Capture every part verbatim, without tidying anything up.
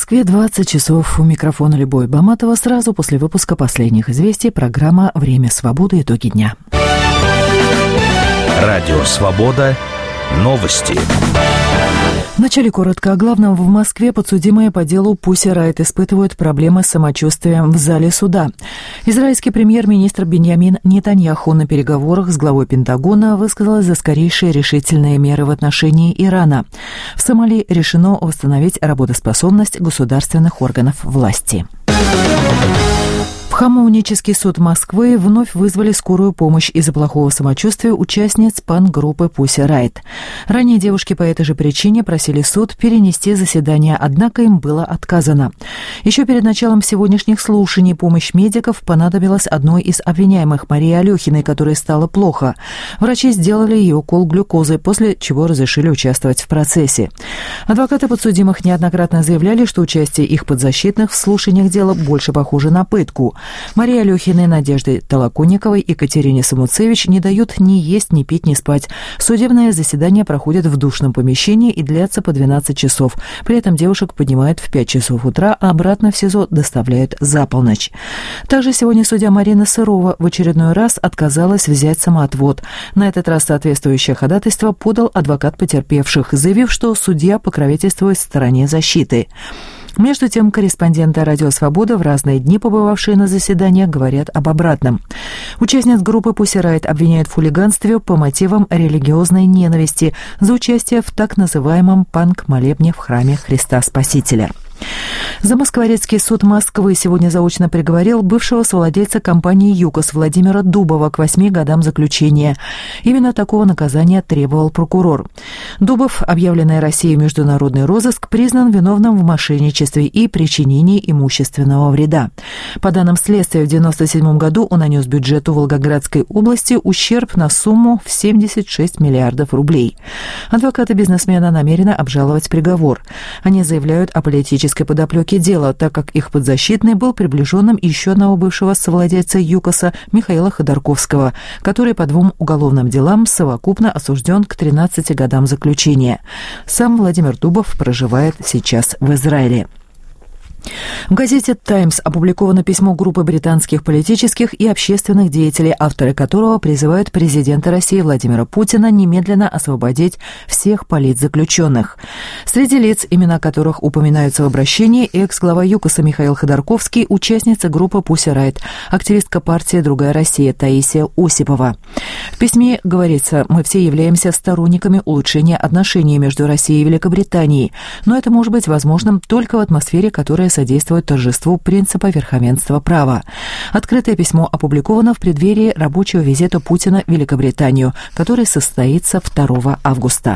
Москве двадцать часов. У микрофона Любовь Баматова. Сразу после выпуска последних известий программа «Время свободы. Итоги дня». Радио «Свобода». Новости. Вначале коротко о главном. В Москве подсудимые по делу Пусси Райт испытывают проблемы с самочувствием в зале суда. Израильский премьер-министр Биньямин Нетаньяху на переговорах с главой Пентагона высказался за скорейшие решительные меры в отношении Ирана. В Сомали решено восстановить работоспособность государственных органов власти. В Хамовнический суд Москвы вновь вызвали скорую помощь из-за плохого самочувствия участниц панк-группы Пусси Райт. Ранее девушки по этой же причине просили суд перенести заседание, однако им было отказано. Еще перед началом сегодняшних слушаний помощь медиков понадобилась одной из обвиняемых, Марии Алехиной, которой стало плохо. Врачи сделали ей укол глюкозы, после чего разрешили участвовать в процессе. Адвокаты подсудимых неоднократно заявляли, что участие их подзащитных в слушаниях дела больше похоже на пытку. Марии Алехиной, Надежде Толоконниковой и Катерине Самуцевич не дают ни есть, ни пить, ни спать. Судебное заседание проходит в душном помещении и длятся по двенадцать часов. При этом девушек поднимают в пять часов утра, а обратно в СИЗО доставляют за полночь. Также сегодня судья Марина Сырова в очередной раз отказалась взять самоотвод. На этот раз соответствующее ходатайство подал адвокат потерпевших, заявив, что судья покровительствует стороне защиты. Между тем, корреспонденты «Радио Свобода», в разные дни побывавшие на заседаниях, говорят об обратном. Участниц группы Пусси Райт обвиняют в хулиганстве по мотивам религиозной ненависти за участие в так называемом панк-молебне в храме Христа Спасителя. Замоскворецкий суд Москвы сегодня заочно приговорил бывшего совладельца компании «ЮКОС» Владимира Дубова к восьми годам заключения. Именно такого наказания требовал прокурор. Дубов, объявленный Россией в международный розыск, признан виновным в мошенничестве и причинении имущественного вреда. По данным следствия, в девяносто седьмом году он нанес бюджету Волгоградской области ущерб на сумму в семьдесят шесть миллиардов рублей. Адвокаты бизнесмена намерены обжаловать приговор. Они заявляют о политической подоплеке дела, так как их подзащитный был приближенным еще одного бывшего совладельца ЮКОСа Михаила Ходорковского, который по двум уголовным делам совокупно осужден к тринадцати годам заключения. Сам Владимир Дубов проживает сейчас в Израиле. В газете «Таймс» опубликовано письмо группы британских политических и общественных деятелей, авторы которого призывают президента России Владимира Путина немедленно освободить всех политзаключенных. Среди лиц, имена которых упоминаются в обращении, экс-глава ЮКОСа Михаил Ходорковский, участница группы Пусси Райт, активистка партии «Другая Россия» Таисия Осипова. В письме говорится: «Мы все являемся сторонниками улучшения отношений между Россией и Великобританией, но это может быть возможным только в атмосфере, которая содействует торжеству принципа верховенства права». Открытое письмо опубликовано в преддверии рабочего визита Путина в Великобританию, который состоится второго августа.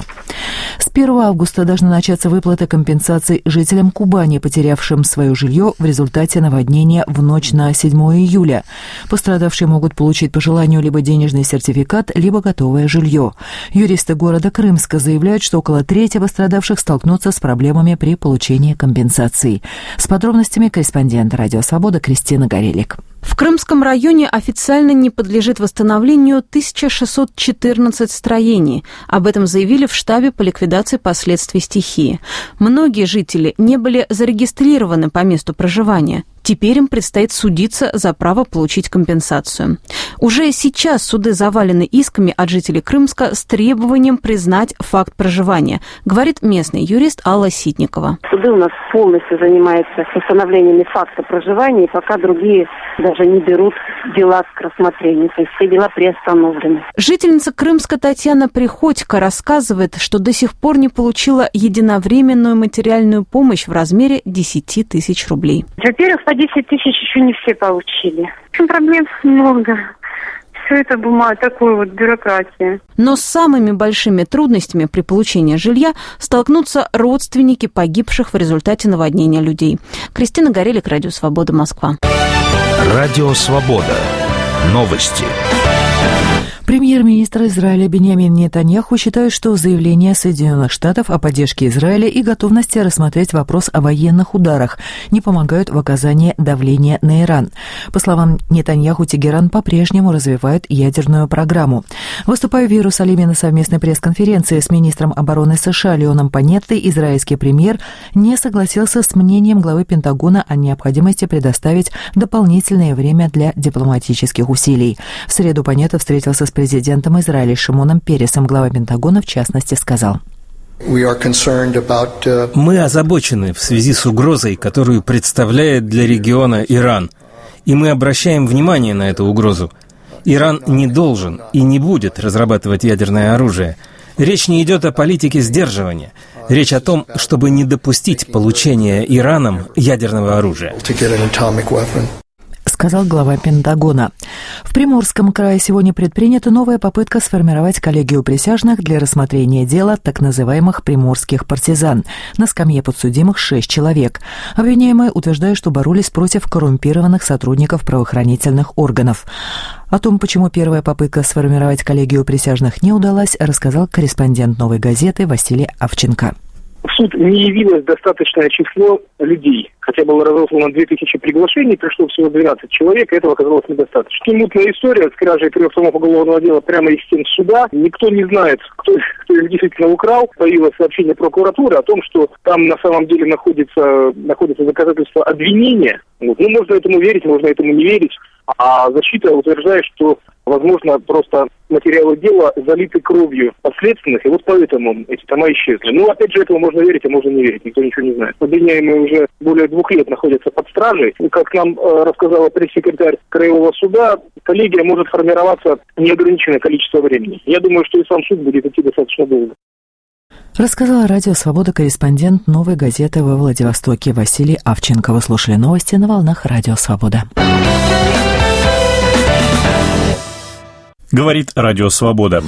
С первого августа должны начаться выплаты компенсаций жителям Кубани, потерявшим свое жилье в результате наводнения в ночь на седьмое июля. Пострадавшие могут получить по желанию либо денежный сертификат, либо готовое жилье. Юристы города Крымска заявляют, что около трети пострадавших столкнутся с проблемами при получении компенсаций. С подробностями корреспондент «Радио Свобода» Кристина Горелик. В Крымском районе официально не подлежит восстановлению тысяча шестьсот четырнадцать строений. Об этом заявили в штабе по ликвидации последствий стихии. Многие жители не были зарегистрированы по месту проживания. Теперь им предстоит судиться за право получить компенсацию. Уже сейчас суды завалены исками от жителей Крымска с требованием признать факт проживания, говорит местный юрист Алла Ситникова. Суды у нас полностью занимаются восстановлением факта проживания, и пока другие даже не берут дела к рассмотрению, то есть все дела приостановлены. Жительница Крымска Татьяна Приходько рассказывает, что до сих пор не получила единовременную материальную помощь в размере десяти тысяч рублей. Во-первых, по десять тысяч еще не все получили. Проблем много. Все это бумага, такой вот бюрократия. Но с самыми большими трудностями при получении жилья столкнутся родственники погибших в результате наводнения людей. Кристина Горелик, Радио Свобода, Москва. Радио Свобода. Новости. Премьер-министр Израиля Биньямин Нетаньяху считает, что заявление Соединенных Штатов о поддержке Израиля и готовности рассмотреть вопрос о военных ударах не помогают в оказании давления на Иран. По словам Нетаньяху, Тегеран по-прежнему развивает ядерную программу. Выступая в Иерусалиме на совместной пресс-конференции с министром обороны США Леоном Панеттой, израильский премьер не согласился с мнением главы Пентагона о необходимости предоставить дополнительное время для дипломатических усилий. В среду Панетта встретился с президентом Израиля Шимоном Пересом. Глава Пентагона, в частности, сказал: «Мы озабочены в связи с угрозой, которую представляет для региона Иран, и мы обращаем внимание на эту угрозу. Иран не должен и не будет разрабатывать ядерное оружие. Речь не идет о политике сдерживания. Речь о том, чтобы не допустить получения Ираном ядерного оружия», сказал глава Пентагона. В Приморском крае сегодня предпринята новая попытка сформировать коллегию присяжных для рассмотрения дела так называемых приморских партизан. На скамье подсудимых шесть человек. Обвиняемые утверждают, что боролись против коррумпированных сотрудников правоохранительных органов. О том, почему первая попытка сформировать коллегию присяжных не удалась, рассказал корреспондент «Новой газеты» Василий Авченко. В суд не явилось достаточное число людей. Хотя было разослано две тысячи приглашений, пришло всего двенадцать человек, и этого оказалось недостаточно. Мутная история с кражей трех томов уголовного дела прямо из стен суда. Никто не знает, кто, кто их действительно украл. Появилось сообщение прокуратуры о том, что там на самом деле находится, находится доказательство обвинения. Вот. Ну, можно этому верить, можно этому не верить. А защита утверждает, что, возможно, просто материалы дела залиты кровью подследственных, и вот поэтому эти тома исчезли. Ну, опять же, этого можно верить, а можно не верить, никто ничего не знает. Обвиняемые уже более двух лет находятся под стражей. И, как нам э, рассказала пресс-секретарь Краевого суда, коллегия может формироваться неограниченное количество времени. Я думаю, что и сам суд будет идти достаточно долго. Рассказала радио «Свобода» корреспондент «Новой газеты» во Владивостоке Василий Авченко. Вы слушали новости на волнах радио «Свобода». Говорит радио «Свобода».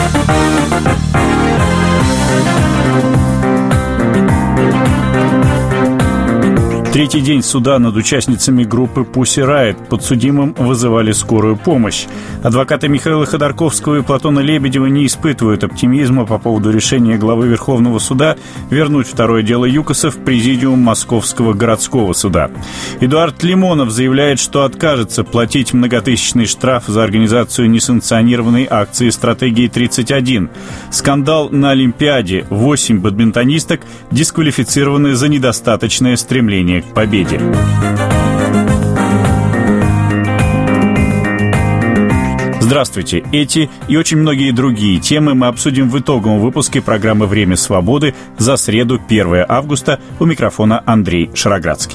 Третий день суда над участницами группы Pussy Riot. Подсудимым вызывали скорую помощь. Адвокаты Михаила Ходорковского и Платона Лебедева не испытывают оптимизма по поводу решения главы Верховного суда вернуть второе дело ЮКОСа в президиум Московского городского суда. Эдуард Лимонов заявляет, что откажется платить многотысячный штраф за организацию несанкционированной акции «Стратегии тридцать один». Скандал на Олимпиаде. Восемь бадминтонисток дисквалифицированы за недостаточное стремление к победе. Здравствуйте! Эти и очень многие другие темы мы обсудим в итоговом выпуске программы «Время свободы» за среду, первое августа. У микрофона Андрей Шароградский.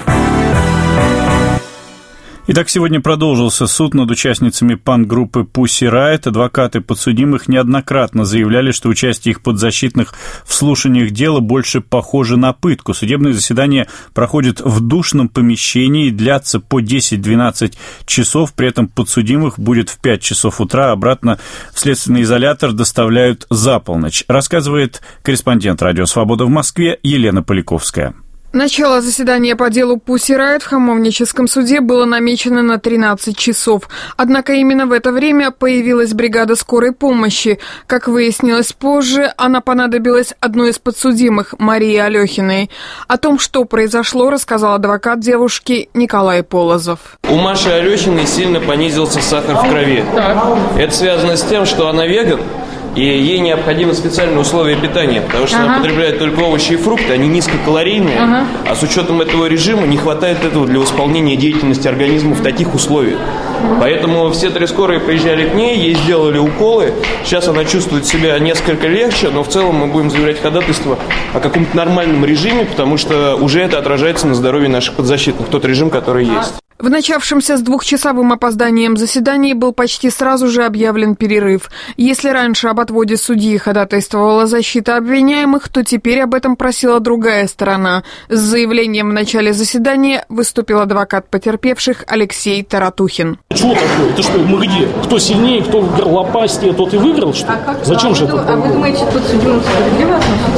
Итак, сегодня продолжился суд над участницами панк-группы Pussy Riot. Адвокаты подсудимых неоднократно заявляли, что участие их подзащитных в слушаниях дела больше похоже на пытку. Судебные заседания проходят в душном помещении, длятся по десять-двенадцать часов. При этом подсудимых будет в пять часов утра, обратно в следственный изолятор доставляют за полночь. Рассказывает корреспондент радио «Свобода» в Москве Елена Поляковская. Начало заседания по делу Pussy Riot в Хамовническом суде было намечено на тринадцать часов. Однако именно в это время появилась бригада скорой помощи. Как выяснилось позже, она понадобилась одной из подсудимых, Марии Алехиной. О том, что произошло, рассказал адвокат девушки Николай Полозов. У Маши Алехиной сильно понизился сахар в крови. Это связано с тем, что она веган. И ей необходимы специальные условия питания, потому что ага. она потребляет только овощи и фрукты, они низкокалорийные, ага. а с учетом этого режима не хватает этого для восполнения деятельности организма в таких условиях. Ага. Поэтому все три скорые приезжали к ней, ей сделали уколы, сейчас она чувствует себя несколько легче, но в целом мы будем заявлять ходатайство о каком-то нормальном режиме, потому что уже это отражается на здоровье наших подзащитных, тот режим, который есть. В начавшемся с двухчасовым опозданием заседании был почти сразу же объявлен перерыв. Если раньше об отводе судьи ходатайствовала защита обвиняемых, то теперь об этом просила другая сторона. С заявлением в начале заседания выступил адвокат потерпевших Алексей Таратухин. Чего такое? Это что, мы где? Кто сильнее, кто горлопастее, тот и выиграл, что ли? А как, Зачем а же вы, это? А вы думаете, подсудимым справедливо относится?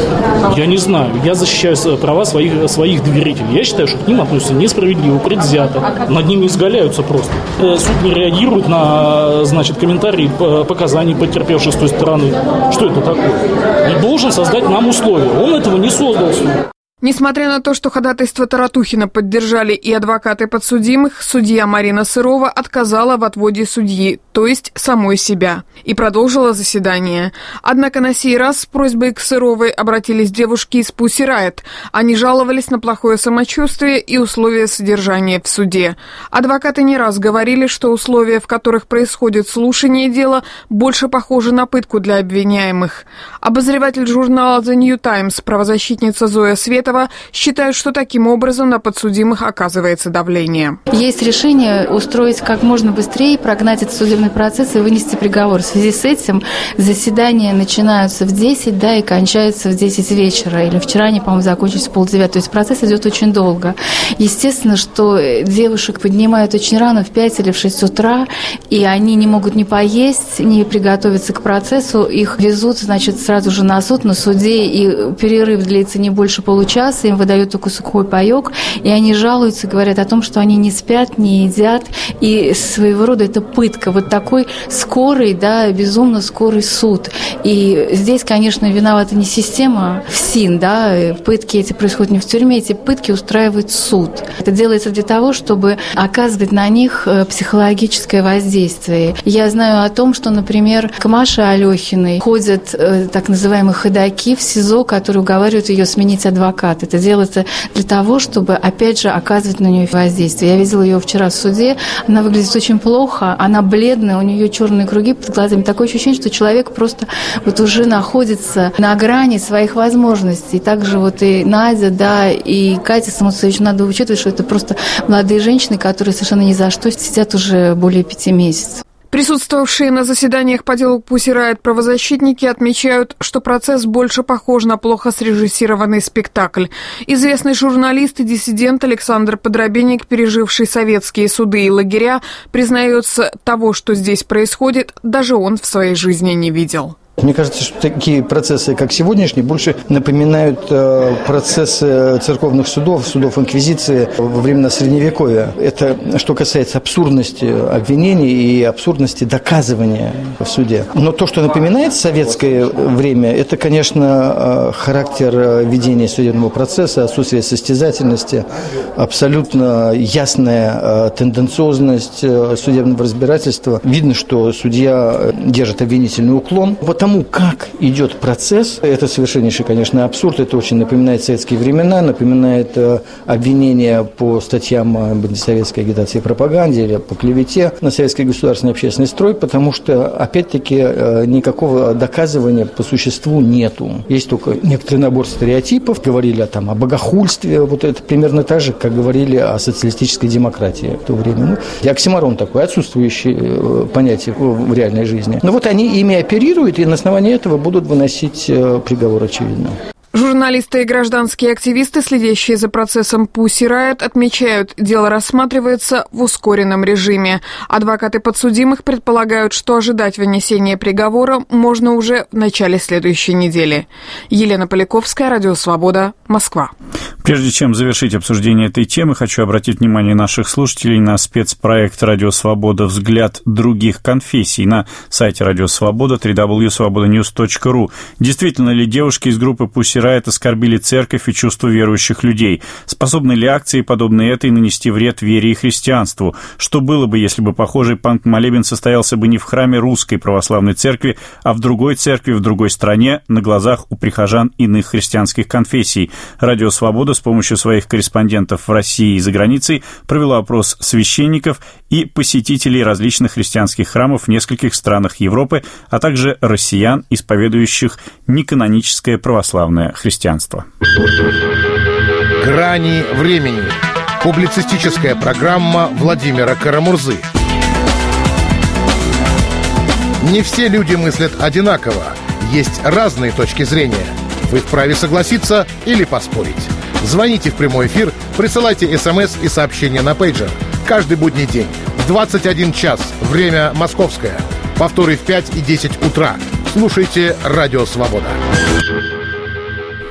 Я не знаю. Я защищаю права своих, своих доверителей. Я считаю, что к ним относятся несправедливо, предвзято. Над ними изгаляются просто. Суд не реагирует на, значит, комментарии, показания потерпевших с той стороны. Что это такое? И должен создать нам условия. Он этого не создал. Несмотря на то, что ходатайство Таратухина поддержали и адвокаты подсудимых, судья Марина Сырова отказала в отводе судьи, то есть самой себя, и продолжила заседание. Однако на сей раз с просьбой к Сыровой обратились девушки из Pussy Riot. Они жаловались на плохое самочувствие и условия содержания в суде. Адвокаты не раз говорили, что условия, в которых происходит слушание дела, больше похожи на пытку для обвиняемых. Обозреватель журнала The New Times, правозащитница Зоя Светова, считают, что таким образом на подсудимых оказывается давление. Есть решение устроить как можно быстрее, прогнать этот судебный процесс и вынести приговор. В связи с этим заседания начинаются в десять, да, и кончаются в десять вечера. Или вчера они, по-моему, закончились в полдевятого. То есть процесс идет очень долго. Естественно, что девушек поднимают очень рано, в пять или в шесть утра, и они не могут ни поесть, ни приготовиться к процессу. Их везут, значит, сразу же на суд, на суде, и перерыв длится не больше получаса. Им выдают только сухой паёк, и они жалуются, говорят о том, что они не спят, не едят, и своего рода это пытка. Вот такой скорый, да, безумно скорый суд. И здесь, конечно, виновата не система ФСИН, да, пытки эти происходят не в тюрьме, эти пытки устраивает суд. Это делается для того, чтобы оказывать на них психологическое воздействие. Я знаю о том, что, например, к Маше Алехиной ходят так называемые ходаки в СИЗО, которые уговаривают ее сменить адвоката. Это делается для того, чтобы, опять же, оказывать на нее воздействие. Я видела ее вчера в суде, она выглядит очень плохо, она бледная, у нее черные круги под глазами. Такое ощущение, что человек просто вот уже находится на грани своих возможностей. Также вот и Надя, да, и Катя Самуцевич, надо учитывать, что это просто молодые женщины, которые совершенно ни за что сидят уже более пяти месяцев. Присутствовавшие на заседаниях по делу Pussy Riot правозащитники отмечают, что процесс больше похож на плохо срежиссированный спектакль. Известный журналист и диссидент Александр Подробенник, переживший советские суды и лагеря, признается, того, что здесь происходит, даже он в своей жизни не видел. Мне кажется, что такие процессы, как сегодняшний, больше напоминают э, процессы церковных судов, судов инквизиции во времена Средневековья. Это что касается абсурдности обвинений и абсурдности доказывания в суде. Но то, что напоминает советское время, это, конечно, характер ведения судебного процесса, отсутствие состязательности, абсолютно ясная тенденциозность судебного разбирательства. Видно, что судья держит обвинительный уклон. Потому как идет процесс, это совершеннейший, конечно, абсурд. Это очень напоминает советские времена, напоминает э, обвинения по статьям об антисоветской агитации и пропаганде или по клевете на советский государственный общественный строй, потому что, опять-таки, э, никакого доказывания по существу нету. Есть только некоторый набор стереотипов. Говорили там, о богохульстве, вот это примерно так же, как говорили о социалистической демократии в то время. Ну, оксиморон такой, отсутствующий э, понятие в реальной жизни. Но вот они ими оперируют, и на основании этого будут выносить приговор, очевидно. Журналисты и гражданские активисты, следящие за процессом Pussy Riot, отмечают, дело рассматривается в ускоренном режиме. Адвокаты подсудимых предполагают, что ожидать вынесения приговора можно уже в начале следующей недели. Елена Поляковская, Радио Свобода, Москва. Прежде чем завершить обсуждение этой темы, хочу обратить внимание наших слушателей на спецпроект «Радио Свобода. Взгляд других конфессий» на сайте Радио Свобода дабл ю дабл ю дабл ю точка свобода ньюс точка ру. Действительно ли девушки из группы Pussy Riot оскорбили церковь и чувства верующих людей? Способны ли акции, подобные этой, нанести вред вере и христианству? Что было бы, если бы похожий панк-молебен состоялся бы не в храме Русской Православной Церкви, а в другой церкви, в другой стране, на глазах у прихожан иных христианских конфессий? Радио Свобода с помощью своих корреспондентов в России и за границей провела опрос священников и посетителей различных христианских храмов в нескольких странах Европы, а также россиян, исповедующих неканоническое православное христианство. «Грани времени». Публицистическая программа Владимира Карамурзы. Не все люди мыслят одинаково. Есть разные точки зрения. Вы вправе согласиться или поспорить. Звоните в прямой эфир, присылайте смс и сообщения на пейджер. Каждый будний день в двадцать один час, время московское. Повторы в пять и десять утра. Слушайте «Радио Свобода».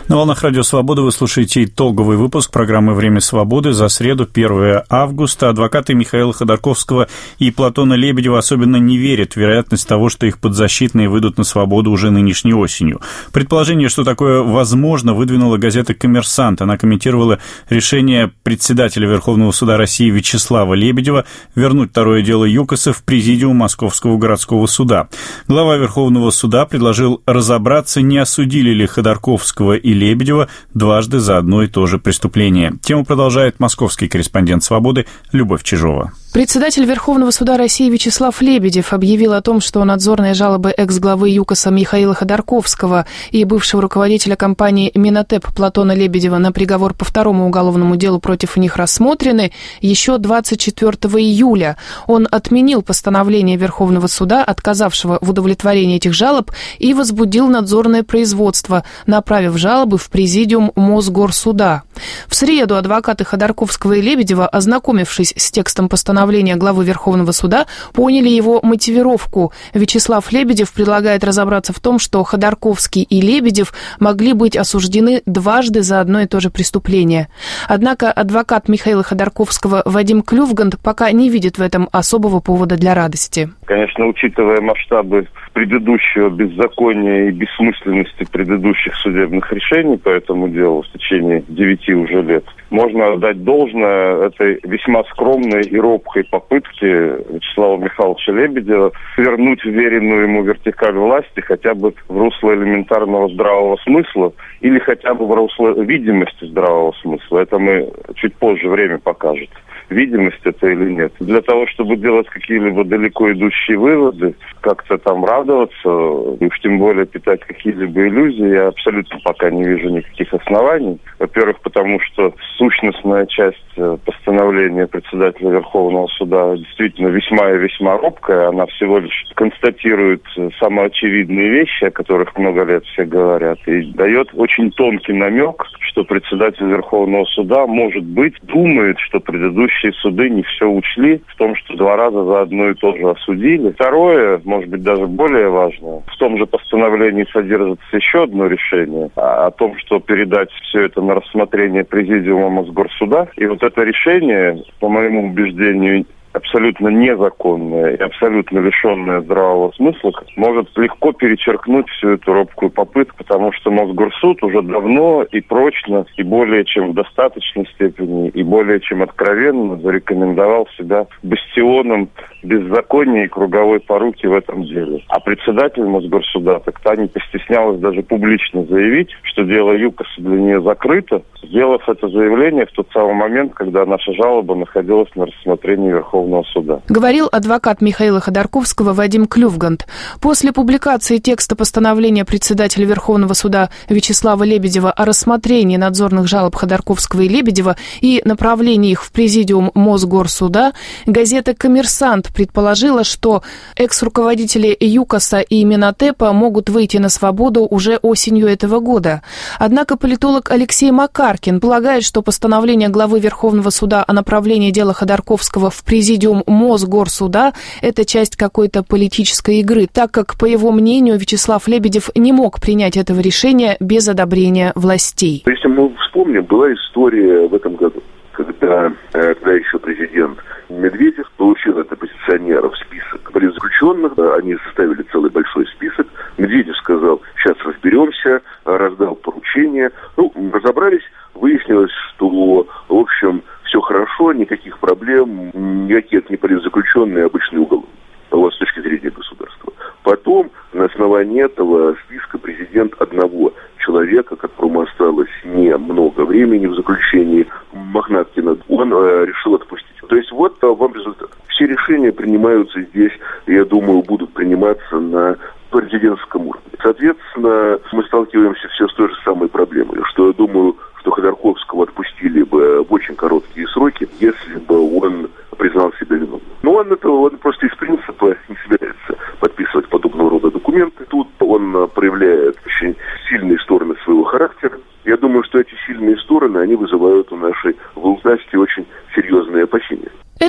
На волнах Радио Свобода вы слушаете итоговый выпуск программы «Время свободы» за среду, первое августа. Адвокаты Михаила Ходорковского и Платона Лебедева особенно не верят в вероятность того, что их подзащитные выйдут на свободу уже нынешней осенью. Предположение, что такое возможно, выдвинула газета «Коммерсант». Она комментировала решение председателя Верховного суда России Вячеслава Лебедева вернуть второе дело ЮКОСа в президиум Московского городского суда. Глава Верховного суда предложил разобраться, не осудили ли Ходорковского и Лебедева дважды за одно и то же преступление. Тему продолжает московский корреспондент «Свободы» Любовь Чижова. Председатель Верховного суда России Вячеслав Лебедев объявил о том, что надзорные жалобы экс-главы ЮКОСа Михаила Ходорковского и бывшего руководителя компании «Минотеп» Платона Лебедева на приговор по второму уголовному делу против них рассмотрены еще двадцать четвёртого июля. Он отменил постановление Верховного суда, отказавшего в удовлетворении этих жалоб, и возбудил надзорное производство, направив жалобы в президиум Мосгорсуда. В среду адвокаты Ходорковского и Лебедева, ознакомившись с текстом постановления главы Верховного суда, поняли его мотивировку. Вячеслав Лебедев предлагает разобраться в том, что Ходорковский и Лебедев могли быть осуждены дважды за одно и то же преступление. Однако адвокат Михаила Ходорковского Вадим Клювгант пока не видит в этом особого повода для радости. Конечно, учитывая масштабы предыдущего беззакония и бессмысленности предыдущих судебных решений по этому делу в течение девяти уже лет, можно отдать должное этой весьма скромной и робкой попытке Вячеслава Михайловича Лебедева вернуть веренную ему вертикаль власти хотя бы в русло элементарного здравого смысла или хотя бы в русло видимости здравого смысла. Это мы чуть позже время покажет. Видимость это или нет. Для того, чтобы делать какие-либо далеко идущие выводы, как-то там радоваться, и уж тем более питать какие-либо иллюзии, я абсолютно пока не вижу никаких оснований. Во-первых, потому что сущностная часть постановления председателя Верховного суда действительно весьма и весьма робкая. Она всего лишь констатирует самоочевидные вещи, о которых много лет все говорят, и дает очень тонкий намек, что председатель Верховного суда, может быть, думает, что предыдущие суды не все учли в том, что два раза за одно и то же осудили. Второе, может быть, даже более важное, в том же постановлении содержится еще одно решение о том, что передать все это на рассмотрение президиума Мосгорсуда. И вот это решение, по моему убеждению, абсолютно незаконное и абсолютно лишенное здравого смысла, может легко перечеркнуть всю эту робкую попытку, потому что Мосгорсуд уже давно и прочно, и более чем в достаточной степени, и более чем откровенно зарекомендовал себя бастионом беззакония и круговой поруки в этом деле. А председатель Мосгорсуда так та не постеснялась даже публично заявить, что дело ЮКОСа для нее закрыто, сделав это заявление в тот самый момент, когда наша жалоба находилась на рассмотрении Верховного суда. Говорил адвокат Михаила Ходорковского Вадим Клювгант. После публикации текста постановления председателя Верховного суда Вячеслава Лебедева о рассмотрении надзорных жалоб Ходорковского и Лебедева и направлении их в президиум Мосгорсуда, газета «Коммерсант» предположила, что экс-руководители ЮКОСа и Минотепа могут выйти на свободу уже осенью этого года. Однако политолог Алексей Макаркин полагает, что постановление главы Верховного суда о направлении дела Ходорковского в президиум Мосгорсуда – это часть какой-то политической игры, так как, по его мнению, Вячеслав Лебедев не мог принять этого решения без одобрения властей. Если мы вспомним, была история в этом году, когда, когда еще президент Медведев получил от оппозиционеров список политзаключенных, они составили целый большой список. Медведев сказал, сейчас разберемся, раздал поручения. Ну, разобрались, выяснилось, что, в общем, все хорошо, никаких проблем, никакие это не политзаключенные, обычный уголовник, вот с точки зрения государства. Потом на основании этого списка президент одного человека, которому осталось немного времени в заключении, Мохнаткина, он э, решил отпустить. То есть вот а, вам результат. Все решения принимаются здесь, я думаю, будут приниматься на президентском уровне. Соответственно, мы сталкиваемся все с той же самой проблемой, что я думаю, что Ходорковского отпустили бы в очень короткие сроки, если бы он признал себя виновным. Но он это он просто из принципа не собирается подписывать подобного рода документы. Тут он проявляет очень сильные стороны своего характера. Я думаю, что эти сильные стороны, они вызывают у нашей власти очень серьезные опасения. Это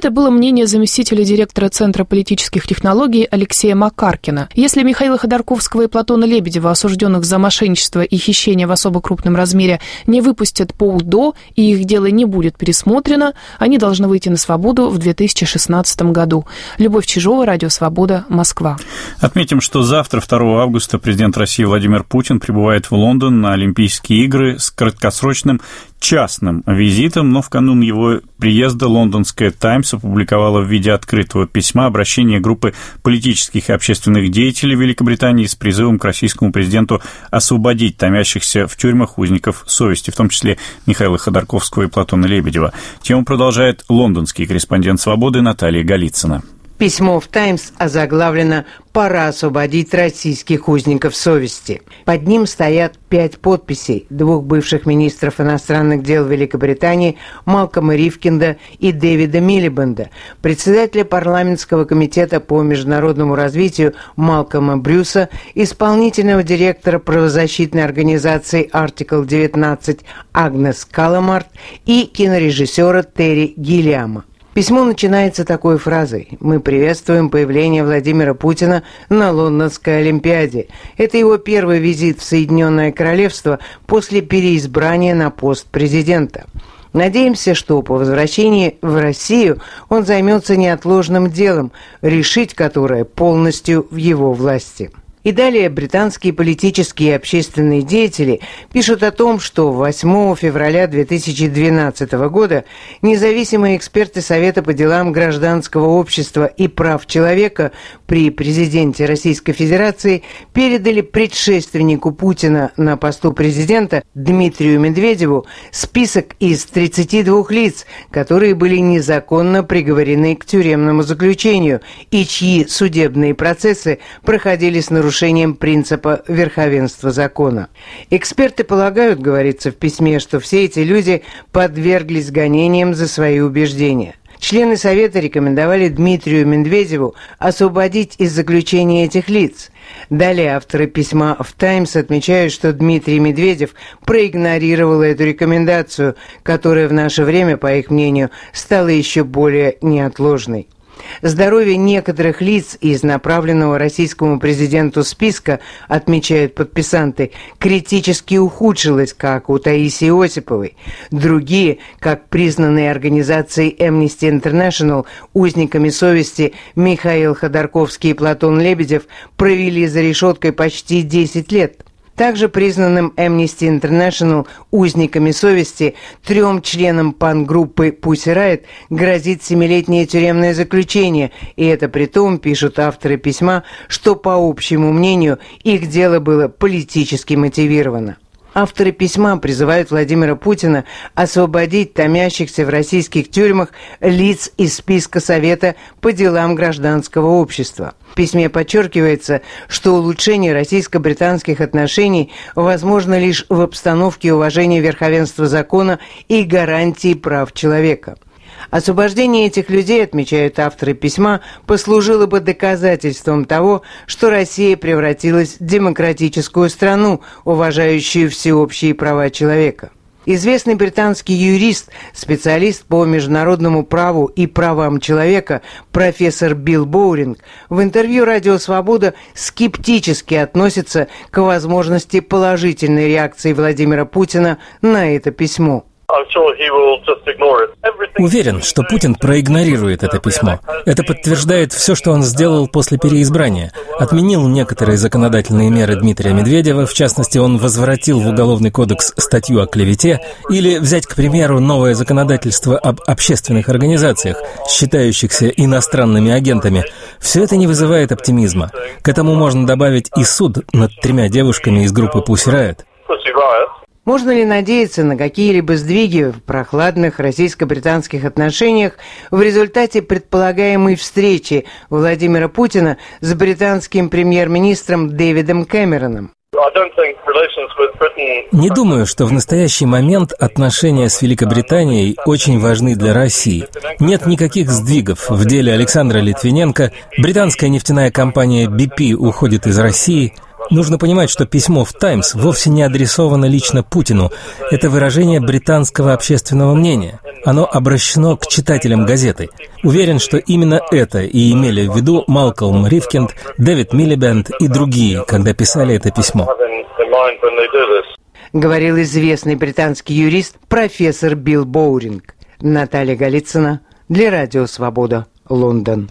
Это было мнение заместителя директора Центра политических технологий Алексея Макаркина. Если Михаила Ходорковского и Платона Лебедева, осужденных за мошенничество и хищение в особо крупном размере, не выпустят по УДО и их дело не будет пересмотрено, они должны выйти на свободу в две тысячи шестнадцатом году. Любовь Чижова, Радио Свобода, Москва. Отметим, что завтра, второго августа, президент России Владимир Путин прибывает в Лондон на Олимпийские игры с краткосрочным частным визитом, но в канун его приезда лондонская «Таймс» опубликовала в виде открытого письма обращение группы политических и общественных деятелей Великобритании с призывом к российскому президенту освободить томящихся в тюрьмах узников совести, в том числе Михаила Ходорковского и Платона Лебедева. Тему продолжает лондонский корреспондент «Свободы» Наталья Голицына. Письмо в «Таймс» озаглавлено «Пора освободить российских узников совести». Под ним стоят пять подписей двух бывших министров иностранных дел Великобритании Малкома Ривкинда и Дэвида Милибанда, председателя парламентского комитета по международному развитию Малкома Брюса, исполнительного директора правозащитной организации «Артикл девятнадцать» Агнес Каламарт и кинорежиссера Терри Гиллиама. Письмо начинается такой фразой: «Мы приветствуем появление Владимира Путина на Лондонской Олимпиаде. Это его первый визит в Соединенное Королевство после переизбрания на пост президента. Надеемся, что по возвращении в Россию он займется неотложным делом, решить которое полностью в его власти». И далее британские политические и общественные деятели пишут о том, что восьмого февраля две тысячи двенадцатого года независимые эксперты Совета по делам гражданского общества и прав человека при президенте Российской Федерации передали предшественнику Путина на посту президента Дмитрию Медведеву список из тридцати двух лиц, которые были незаконно приговорены к тюремному заключению и чьи судебные процессы проходили с нарушением принципа верховенства закона. Эксперты полагают, говорится в письме, что все эти люди подверглись гонениям за свои убеждения. Члены Совета рекомендовали Дмитрию Медведеву освободить из заключения этих лиц. Далее авторы письма в «Таймс» отмечают, что Дмитрий Медведев проигнорировал эту рекомендацию, которая в наше время, по их мнению, стала еще более неотложной. Здоровье некоторых лиц из направленного российскому президенту списка, отмечают подписанты, критически ухудшилось, как у Таисии Осиповой. Другие, как признанные организацией Amnesty International узниками совести Михаил Ходорковский и Платон Лебедев, провели за решеткой почти десять лет. Также признанным Amnesty International узниками совести трем членам пан-группы Pussy Riot грозит семилетнее тюремное заключение, и это при том, пишут авторы письма, что, по общему мнению, их дело было политически мотивировано. Авторы письма призывают Владимира Путина освободить томящихся в российских тюрьмах лиц из списка Совета по делам гражданского общества. В письме подчеркивается, что улучшение российско-британских отношений возможно лишь в обстановке уважения верховенства закона и гарантии прав человека. Освобождение этих людей, отмечают авторы письма, послужило бы доказательством того, что Россия превратилась в демократическую страну, уважающую всеобщие права человека. Известный британский юрист, специалист по международному праву и правам человека, профессор Билл Боуринг, в интервью «Радио Свобода» скептически относится к возможности положительной реакции Владимира Путина на это письмо. Уверен, что Путин проигнорирует это письмо. Это подтверждает все, что он сделал после переизбрания. Отменил некоторые законодательные меры Дмитрия Медведева, в частности, он возвратил в Уголовный кодекс статью о клевете, или взять, к примеру, новое законодательство об общественных организациях, считающихся иностранными агентами. Все это не вызывает оптимизма. К этому можно добавить и суд над тремя девушками из группы Pussy Riot. Можно ли надеяться на какие-либо сдвиги в прохладных российско-британских отношениях в результате предполагаемой встречи Владимира Путина с британским премьер-министром Дэвидом Кэмероном? Не думаю, что в настоящий момент отношения с Великобританией очень важны для России. Нет никаких сдвигов в деле Александра Литвиненко, британская нефтяная компания би пи уходит из России. Нужно понимать, что письмо в «Таймс» вовсе не адресовано лично Путину. Это выражение британского общественного мнения. Оно обращено к читателям газеты. Уверен, что именно это и имели в виду Малкольм Ривкинд, Дэвид Милибенд и другие, когда писали это письмо. Говорил известный британский юрист профессор Билл Боуринг. Наталья Голицына для Радио Свобода, Лондон.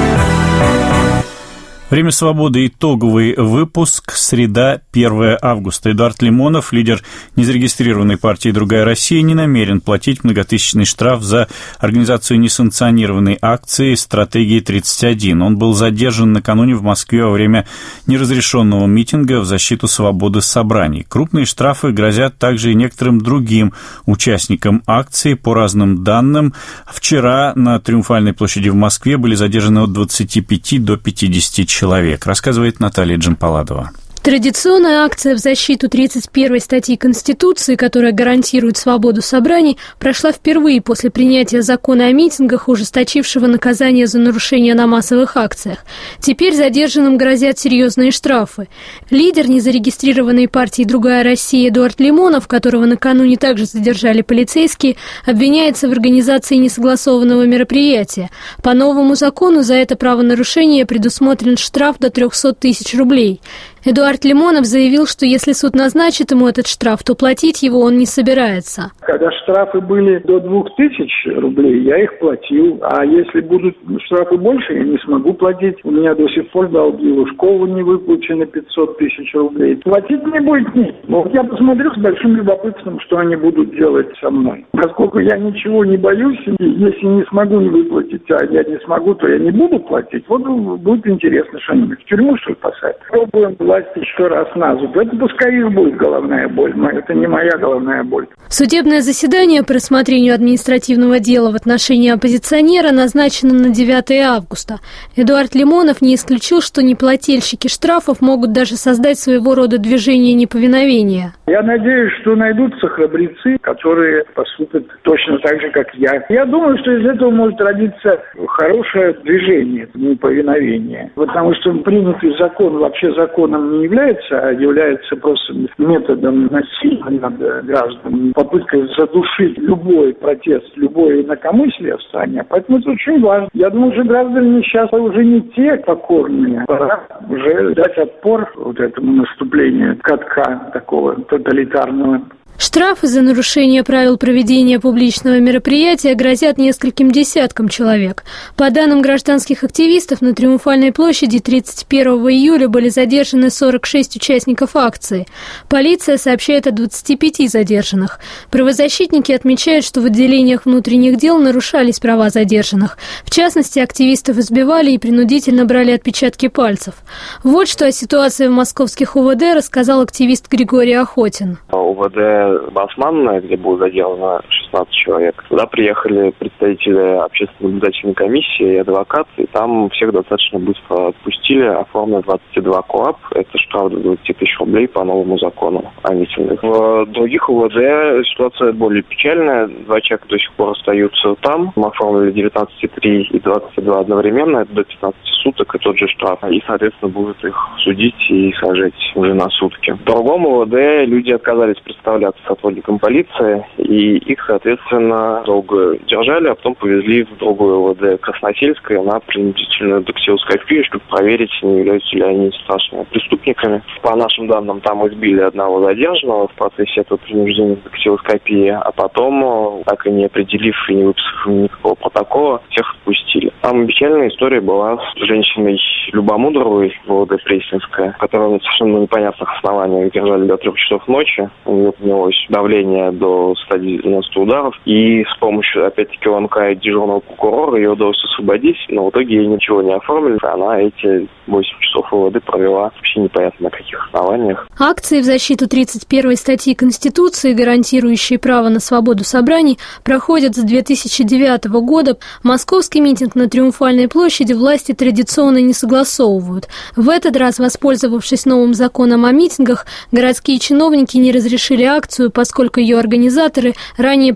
Время свободы. Итоговый выпуск. Среда, первое августа. Эдуард Лимонов, лидер незарегистрированной партии «Другая Россия», не намерен платить многотысячный штраф за организацию несанкционированной акции «Стратегии тридцать один». Он был задержан накануне в Москве во время неразрешенного митинга в защиту свободы собраний. Крупные штрафы грозят также и некоторым другим участникам акции. По разным данным, вчера на Триумфальной площади в Москве были задержаны от двадцати пяти до пятидесяти человек. Человек, рассказывает Наталья Джампаладова. Традиционная акция в защиту тридцать первой статьи Конституции, которая гарантирует свободу собраний, прошла впервые после принятия закона о митингах, ужесточившего наказание за нарушения на массовых акциях. Теперь задержанным грозят серьезные штрафы. Лидер незарегистрированной партии «Другая Россия» Эдуард Лимонов, которого накануне также задержали полицейские, обвиняется в организации несогласованного мероприятия. По новому закону за это правонарушение предусмотрен штраф до трехсот тысяч рублей. Эдуард Лимонов заявил, что если суд назначит ему этот штраф, то платить его он не собирается. Когда штрафы были до двух тысяч рублей, я их платил. А если будут штрафы больше, я не смогу платить. У меня до сих пор долги в школу не выплачены пятьсот тысяч рублей. Платить не будет нет. Но я посмотрю с большим любопытством, что они будут делать со мной. Поскольку я ничего не боюсь, если не смогу не выплатить, а я не смогу, то я не буду платить. Вот будет интересно, что они в тюрьму что ли посадят. Пробуем власть еще раз на зуб. Это пускай их будет головная боль, но это не моя головная боль. Судебное заседание по рассмотрению административного дела в отношении оппозиционера назначено на девятое августа. Эдуард Лимонов не исключил, что неплательщики штрафов могут даже создать своего рода движение неповиновения. Я надеюсь, что найдутся храбрецы, которые поступят точно так же, как я. Я думаю, что из этого может родиться хорошее движение неповиновения. Потому что принятый закон вообще законом не является, а является просто методом насилия над гражданами, попыткой задушить любой протест, любое инакомыслие в стране. Поэтому это очень важно. Я думаю, что граждане сейчас уже не те покорные. Пора уже дать отпор вот этому наступлению катка такого тоталитарного. Штрафы за нарушение правил проведения публичного мероприятия грозят нескольким десяткам человек. По данным гражданских активистов, на Триумфальной площади тридцать первого июля были задержаны сорок шесть участников акции. Полиция сообщает о двадцати пяти задержанных. Правозащитники отмечают, что в отделениях внутренних дел нарушались права задержанных. В частности, активистов избивали и принудительно брали отпечатки пальцев. Вот что о ситуации в московских УВД рассказал активист Григорий Охотин. УВД Басманная, где было задержано шестнадцать человек. Туда приехали представители общественной наблюдательной комиссии и адвокаты, и там всех достаточно быстро отпустили, оформили двадцать два КоАП, это штраф до двадцати тысяч рублей по новому закону о митингах. В других УВД ситуация более печальная, два человека до сих пор остаются там, мы оформили девятнадцать три и двадцать два одновременно, это до пятнадцати суток, и тот же штраф, и, соответственно, будут их судить и сажать уже на сутки. В другом УВД люди отказались представляться сотрудникам полиции, и их, соответственно, долго держали, а потом повезли в другое УВД Красносельское на принудительную дактилоскопию, чтобы проверить, не являются ли они страшными преступниками. По нашим данным, там избили одного задержанного в процессе этого принуждения дактилоскопии, а потом, так и не определив и не выписав никакого протокола, всех отпустили. Там печальная история была с женщиной Любомудровой в УВД Пресненская, которую на совершенно непонятных основаниях держали до трех часов ночи. У нее поднялось давление до ста девяноста ударов, и с помощью, опять-таки, ОНК и дежурного прокурора ее удалось освободить, но в итоге ей ничего не оформили, она эти восемь часов УВД провела вообще непонятно на каких основаниях. Акции в защиту тридцать первой статьи Конституции, гарантирующие право на свободу собраний, проходят с две тысячи девятого года. Московский митинг на Триумфальной площади власти традиционно не согласовывают. В этот раз, воспользовавшись новым законом о митингах, городские чиновники не разрешили акцию, поскольку ее организаторы ранее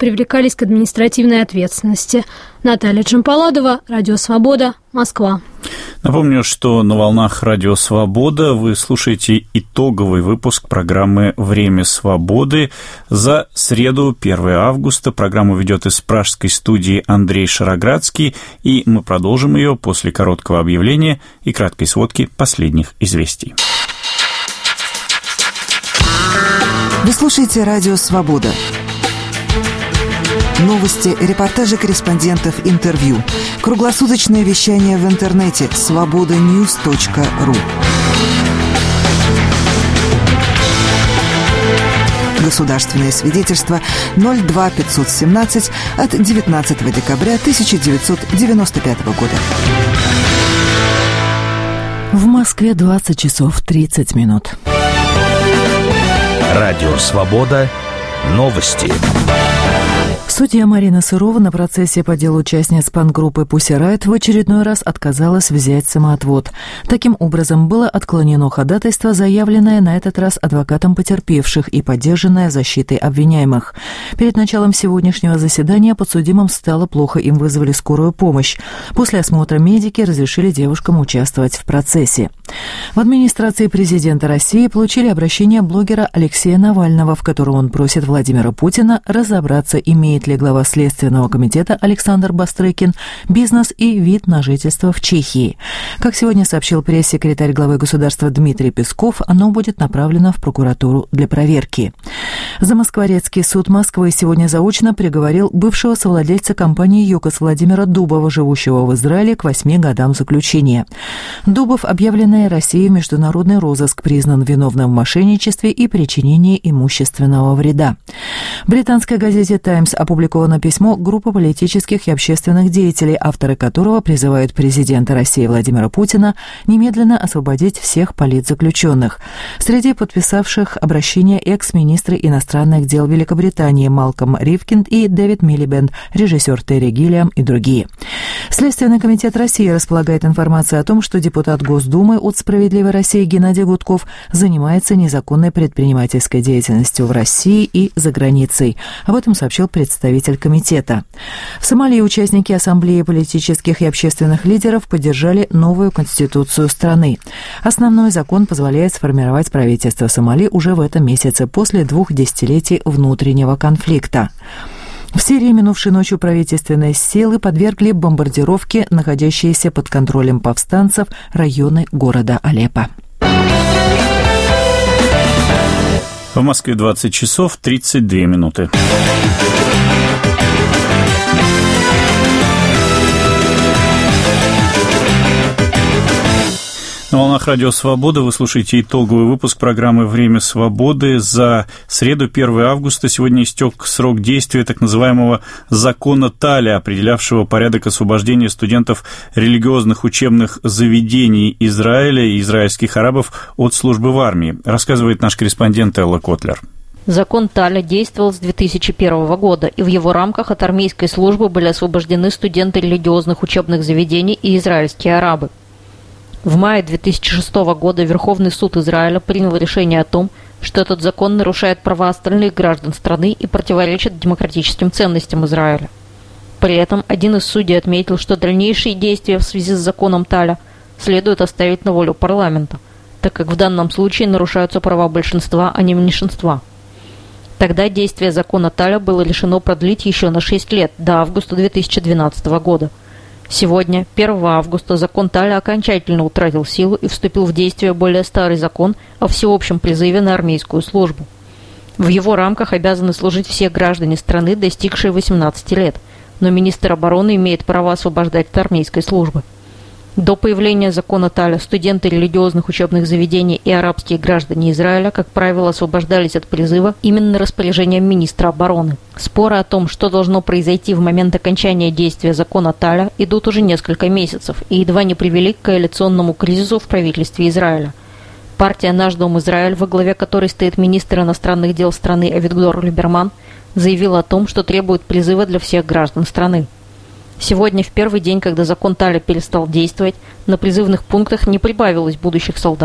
привлекались к административной ответственности. Наталья Джампаладова, Радио Свобода, Москва. Напомню, что на волнах Радио Свобода вы слушаете итоговый выпуск программы «Время свободы» за среду, первое августа. Программу ведет из пражской студии Андрей Шароградский, и мы продолжим ее после короткого объявления и краткой сводки последних известий. Вы слушаете Радио Свобода. Новости, репортажи корреспондентов, интервью. Круглосуточное вещание в интернете свобода ньюс точка ру. Государственное свидетельство ноль два пятьсот семнадцать от девятнадцатого декабря тысяча девятьсот девяносто пятого года. В Москве двадцать часов тридцать минут. Радио «Свобода». Новости. Судья Марина Сырова на процессе по делу участниц панк-группы Pussy Riot в очередной раз отказалась взять самоотвод. Таким образом, было отклонено ходатайство, заявленное на этот раз адвокатом потерпевших и поддержанное защитой обвиняемых. Перед началом сегодняшнего заседания подсудимым стало плохо, им вызвали скорую помощь. После осмотра медики разрешили девушкам участвовать в процессе. В администрации президента России получили обращение блогера Алексея Навального, в котором он просит Владимира Путина разобраться, имеет ли глава Следственного комитета Александр Бастрыкин бизнес и вид на жительство в Чехии. Как сегодня сообщил пресс-секретарь главы государства Дмитрий Песков, оно будет направлено в прокуратуру для проверки. Замоскворецкий суд Москвы сегодня заочно приговорил бывшего совладельца компании «ЮКОС» Владимира Дубова, живущего в Израиле, к восьми годам заключения. Дубов, объявленный Россией в международный розыск, признан виновным в мошенничестве и причинении имущественного вреда. В британской газете «Таймс» опубликовано письмо группы политических и общественных деятелей, авторы которого призывают президента России Владимира Путина немедленно освободить всех политзаключенных. Среди подписавших обращение экс-министры иностранных дел Великобритании Малком Ривкинд и Дэвид Милибенд, режиссер Терри Гиллиам и другие. Следственный комитет России располагает информацией о том, что депутат Госдумы от «Справедливой России» Геннадий Гудков занимается незаконной предпринимательской деятельностью в России и за границей. Об этом сообщил представитель комитета. В Сомали участники Ассамблеи политических и общественных лидеров поддержали новую конституцию страны. Основной закон позволяет сформировать правительство Сомали уже в этом месяце, после двух десятилетий внутреннего конфликта. В Сирии минувшей ночью правительственные силы подвергли бомбардировке находящиеся под контролем повстанцев районы города Алеппо. В Москве двадцать часов тридцать две минуты. На волнах Радио Свобода вы слушаете итоговый выпуск программы «Время свободы» за среду, первое августа. Сегодня истек срок действия так называемого закона Таля, определявшего порядок освобождения студентов религиозных учебных заведений Израиля и израильских арабов от службы в армии, рассказывает наш корреспондент Элла Котлер. Закон Таля действовал с две тысячи первого года, и в его рамках от армейской службы были освобождены студенты религиозных учебных заведений и израильские арабы. В мае две тысячи шестого года Верховный суд Израиля принял решение о том, что этот закон нарушает права остальных граждан страны и противоречит демократическим ценностям Израиля. При этом один из судей отметил, что дальнейшие действия в связи с законом Таля следует оставить на волю парламента, так как в данном случае нарушаются права большинства, а не меньшинства. Тогда действие закона Таля было решено продлить еще на шесть лет, до августа две тысячи двенадцатого года. Сегодня, первого августа, закон Таля окончательно утратил силу и вступил в действие более старый закон о всеобщем призыве на армейскую службу. В его рамках обязаны служить все граждане страны, достигшие восемнадцати лет, но министр обороны имеет право освобождать от армейской службы. До появления закона Таля студенты религиозных учебных заведений и арабские граждане Израиля, как правило, освобождались от призыва именно распоряжением министра обороны. Споры о том, что должно произойти в момент окончания действия закона Таля, идут уже несколько месяцев и едва не привели к коалиционному кризису в правительстве Израиля. Партия «Наш дом Израиль», во главе которой стоит министр иностранных дел страны Авигдор Либерман, заявила о том, что требует призыва для всех граждан страны. Сегодня, в первый день, когда закон Таля перестал действовать, на призывных пунктах не прибавилось будущих солдат.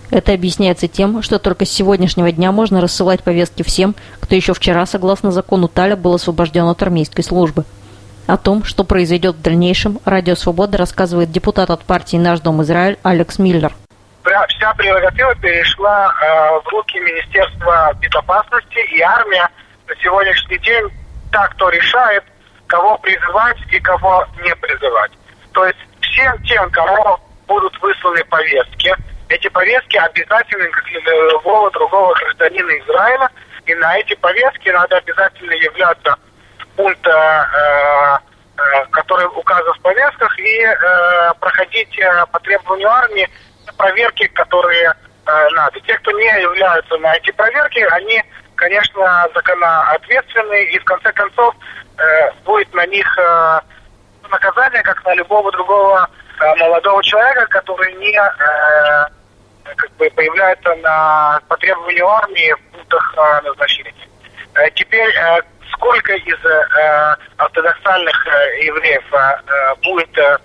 Это объясняется тем, что только с сегодняшнего дня можно рассылать повестки всем, кто еще вчера, согласно закону Таля, был освобожден от армейской службы. О том, что произойдет в дальнейшем, Радио Свобода рассказывает депутат от партии «Наш дом Израиль» Алекс Миллер. Вся прерогатива перешла э, в руки Министерства безопасности, и армия на сегодняшний день та, кто решает, кого призывать и кого не призывать. То есть всем тем, кому будут высланы повестки, эти повестки обязательны как для любого другого гражданина Израиля, и на эти повестки надо обязательно являться в пункт, э, э, который указан в повестках, и э, проходить э, по требованию армии проверки, которые э, надо. Те, кто не являются на эти проверки, они, конечно, законоответственны, и в конце концов э, будет на них э, наказание, как на любого другого э, молодого человека, который не э, как бы появляется на, по требованию армии в пунктах э, назначения. Э, теперь э, сколько из э, ортодоксальных э, евреев э, будет э,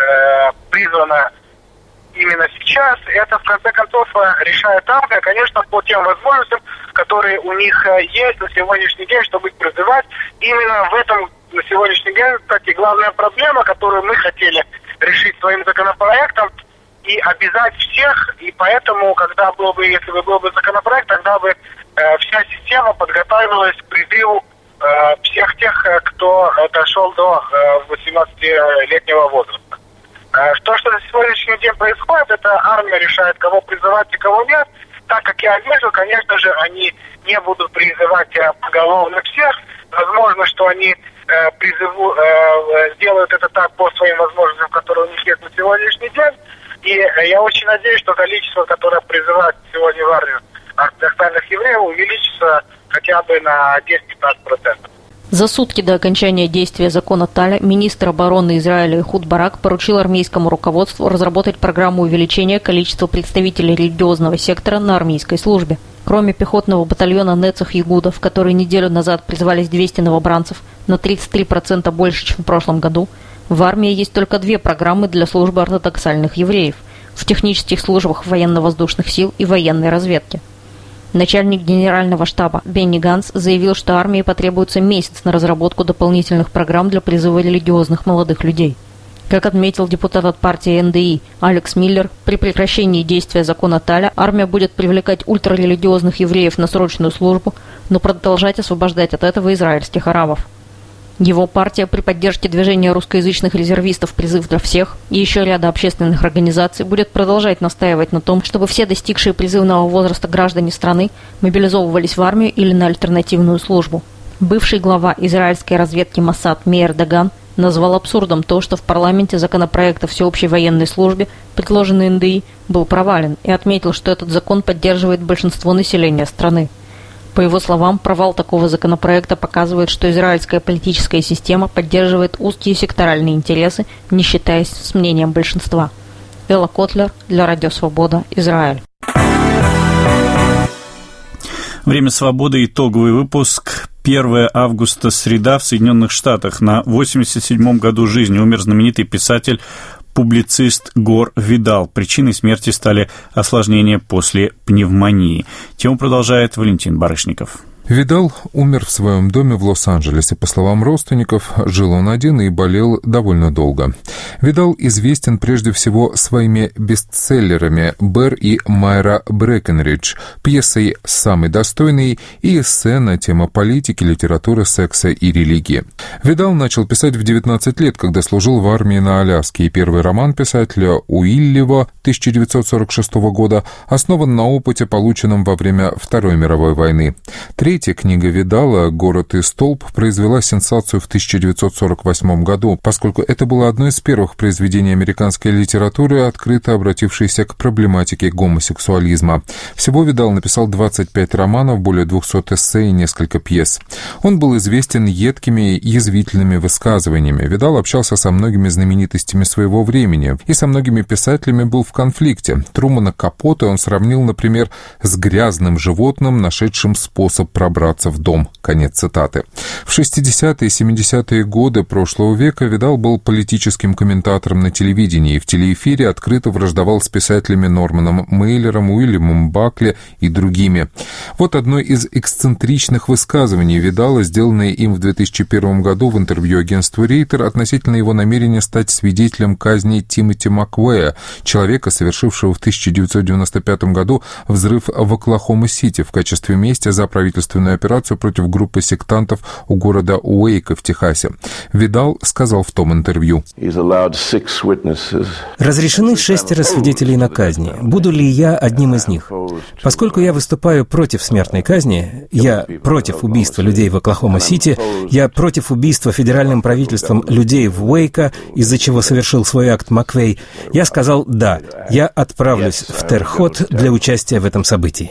призвано именно сейчас, это в конце концов решает армия, конечно, по тем возможностям, которые у них есть на сегодняшний день, чтобы их призывать. Именно в этом на сегодняшний день, кстати, главная проблема, которую мы хотели решить своим законопроектом, и обязать всех, и поэтому, когда был бы, если бы был бы законопроект, тогда бы э, вся система подготовилась к призыву э, всех тех, кто дошел до э, восемнадцатилетнего возраста. То, что на сегодняшний день происходит, это армия решает, кого призывать и кого нет. Так как я вижу, конечно же, они не будут призывать поголовно всех. Возможно, что они э, призыву, э, сделают это так по своим возможностям, которые у них есть на сегодняшний день. И э, я очень надеюсь, что количество, которое призывает сегодня в армию ортодоксальных евреев, увеличится хотя бы на десять-пятнадцать процентов. За сутки до окончания действия закона Таля министр обороны Израиля Эхуд Барак поручил армейскому руководству разработать программу увеличения количества представителей религиозного сектора на армейской службе. Кроме пехотного батальона Нецах Ягуда, в который неделю назад призвались двести новобранцев, на тридцать три процента больше, чем в прошлом году, в армии есть только две программы для службы ортодоксальных евреев в технических службах военно-воздушных сил и военной разведки. Начальник генерального штаба Бенни Ганс заявил, что армии потребуется месяц на разработку дополнительных программ для призыва религиозных молодых людей. Как отметил депутат от партии эн дэ и Алекс Миллер, при прекращении действия закона Таля армия будет привлекать ультрарелигиозных евреев на срочную службу, но продолжать освобождать от этого израильских арабов. Его партия при поддержке движения русскоязычных резервистов «Призыв для всех» и еще ряда общественных организаций будет продолжать настаивать на том, чтобы все достигшие призывного возраста граждане страны мобилизовывались в армию или на альтернативную службу. Бывший глава израильской разведки Моссад Меир Даган назвал абсурдом то, что в парламенте законопроект о всеобщей военной службе, предложенный эн дэ и, был провален, и отметил, что этот закон поддерживает большинство населения страны. По его словам, провал такого законопроекта показывает, что израильская политическая система поддерживает узкие секторальные интересы, не считаясь с мнением большинства. Элла Котлер для Радио Свобода, Израиль. Время свободы. Итоговый выпуск. первое августа, среда, в Соединенных Штатах. На восемьдесят седьмом году жизни умер знаменитый писатель, публицист Гор Видал. Причиной смерти стали осложнения после пневмонии. Тему продолжает Валентин Барышников. Видал умер в своем доме в Лос-Анджелесе. По словам родственников, жил он один и болел довольно долго. Видал известен прежде всего своими бестселлерами «Бэр и Майра Брэкенридж», пьесой «Самый достойный» и эссе на тему политики, литературы, секса и религии. Видал начал писать в девятнадцать лет, когда служил в армии на Аляске, и первый роман писателя Уиллива тысяча девятьсот сорок шестого года основан на опыте, полученном во время Второй мировой войны. Третья книга Видала «Город и столб» произвела сенсацию в тысяча девятьсот сорок восьмом году, поскольку это было одно из первых произведений американской литературы, открыто обратившейся к проблематике гомосексуализма. Всего Видал написал двадцать пять романов, более двухсот эссе и несколько пьес. Он был известен едкими и язвительными высказываниями. Видал общался со многими знаменитостями своего времени и со многими писателями был в конфликте. Трумана Капоте он сравнил, например, с грязным животным, нашедшим способ пробраться в дом». Конец цитаты. В шестидесятые и семидесятые годы прошлого века Видал был политическим комментатором на телевидении и в телеэфире открыто враждовал с писателями Норманом Мейлером, Уильямом Бакли и другими. Вот одно из эксцентричных высказываний Видала, сделанное им в две тысячи первом году в интервью агентству Рейтер относительно его намерения стать свидетелем казни Тимоти Маквея, человека, совершившего в тысяча девятьсот девяносто пятом году взрыв в Оклахома-Сити в качестве мести за правительственную операцию против группы сектантов у города Уэйко в Техасе. Видал сказал в том интервью: «Разрешены шестеро свидетелей на казни. Буду ли я одним из них? Поскольку я выступаю против смертной казни, я против убийства людей в Оклахома-Сити, я против убийства федеральным правительством людей в Уэйко, из-за чего совершил свой акт Маквей, я сказал «да, я отправлюсь в Терхот для участия в этом событии».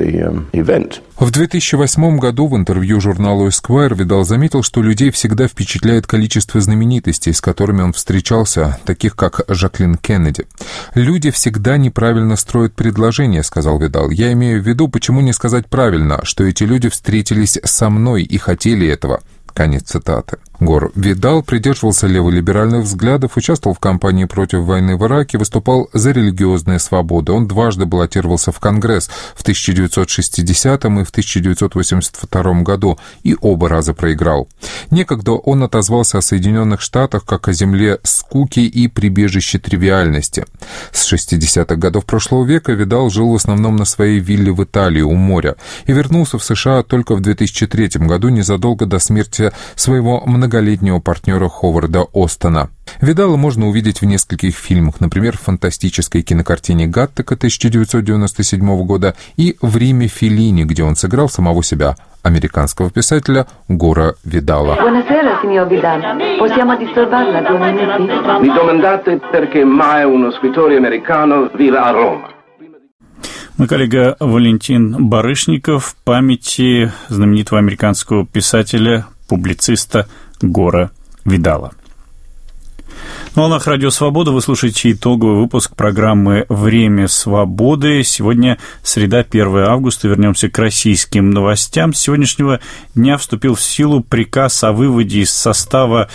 В две тысячи восьмом году в интервью журналу Esquire Видал заметил, что людей всегда впечатляет количество знаменитостей, с которыми он встречался, таких как Жаклин Кеннеди. «Люди всегда неправильно строят предложения», — сказал Видал. «Я имею в виду, почему не сказать правильно, что эти люди встретились со мной и хотели этого». Конец цитаты. Гор Видал придерживался леволиберальных взглядов, участвовал в кампании против войны в Ираке, выступал за религиозные свободы. Он дважды баллотировался в Конгресс в тысяча девятьсот шестидесятом и в тысяча девятьсот восемьдесят втором году и оба раза проиграл. Некогда он отозвался о Соединенных Штатах как о земле скуки и прибежище тривиальности. С шестидесятых годов прошлого века Видал жил в основном на своей вилле в Италии у моря и вернулся в США только в две тысячи третьем году, незадолго до смерти своего многолетнего партнера Ховарда Остона. Видала можно увидеть в нескольких фильмах, например, в фантастической кинокартине «Гаттека» тысяча девятьсот девяносто седьмого года и в «Риме Феллини», где он сыграл самого себя, американского писателя Гора Видала. Buonasera, signor Vidal. Possiamo disturbarla due minuti? Mi domandate perché mai uno scrittore americano vive a Roma? Мой коллега Валентин Барышников в памяти знаменитого американского писателя, публициста Гора Видала. На волнах Радио Свобода вы слушаете итоговый выпуск программы «Время свободы». Сегодня среда, первое августа. Вернемся к российским новостям. С сегодняшнего дня вступил в силу приказ о выводе из состава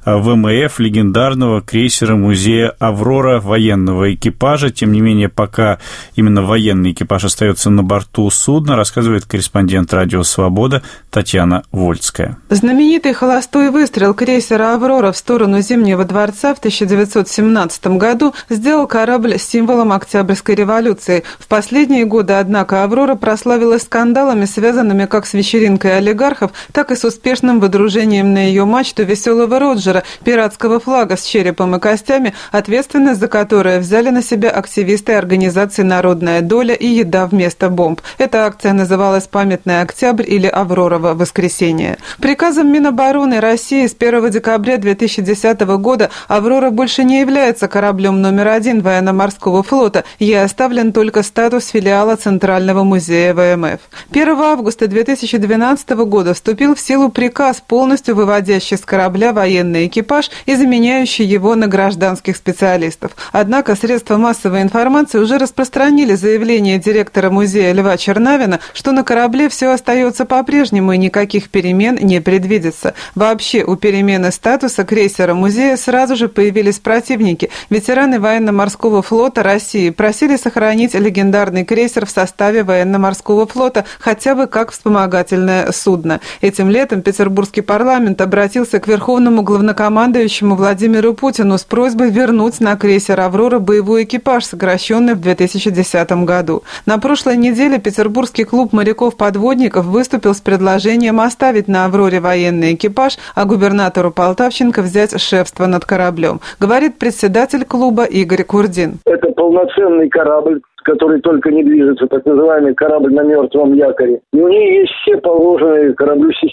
ВМФ легендарного крейсера-музея «Аврора» военного экипажа. Тем не менее, пока именно военный экипаж остается на борту судна, рассказывает корреспондент Радио Свобода Татьяна Вольская. Знаменитый холостой выстрел крейсера «Аврора» в сторону Зимнего дворца в тысяча девятьсот семнадцатом году сделал корабль символом Октябрьской революции. В последние годы, однако, «Аврора» прославилась скандалами, связанными как с вечеринкой олигархов, так и с успешным выдружением на ее мачту веселого Роджера, пиратского флага с черепом и костями, ответственность за которое взяли на себя активисты организации «Народная доля» и «Еда вместо бомб». Эта акция называлась «Памятный октябрь» или «Авророво воскресенье». Приказом Минобороны России с первого декабря две тысячи десятого года «Аврора» больше не является кораблем номер один военно-морского флота, ей оставлен только статус филиала Центрального музея ВМФ. первого августа две тысячи двенадцатого года вступил в силу приказ, полностью выводящий с корабля военный экипаж и заменяющий его на гражданских специалистов. Однако средства массовой информации уже распространили заявление директора музея Льва Чернавина, что на корабле все остается по-прежнему и никаких перемен не предвидится. Вообще у перемены статуса крейсера-музея сразу же появились противники. Ветераны военно-морского флота России просили сохранить легендарный крейсер в составе военно-морского флота хотя бы как вспомогательное судно. Этим летом петербургский парламент обратился к верховному главнокомандующему Владимиру Путину с просьбой вернуть на крейсер «Аврора» боевой экипаж, сокращенный в две тысячи десятом году. На прошлой неделе Петербургский клуб моряков-подводников выступил с предложением оставить на «Авроре» военный экипаж, а губернатору Полтавченко взять шефство над кораблем, говорит председатель клуба Игорь Курдин. Это полноценный корабль, который только не движется, так называемый корабль на мертвом якоре. И у нее есть все положенные кораблю системы.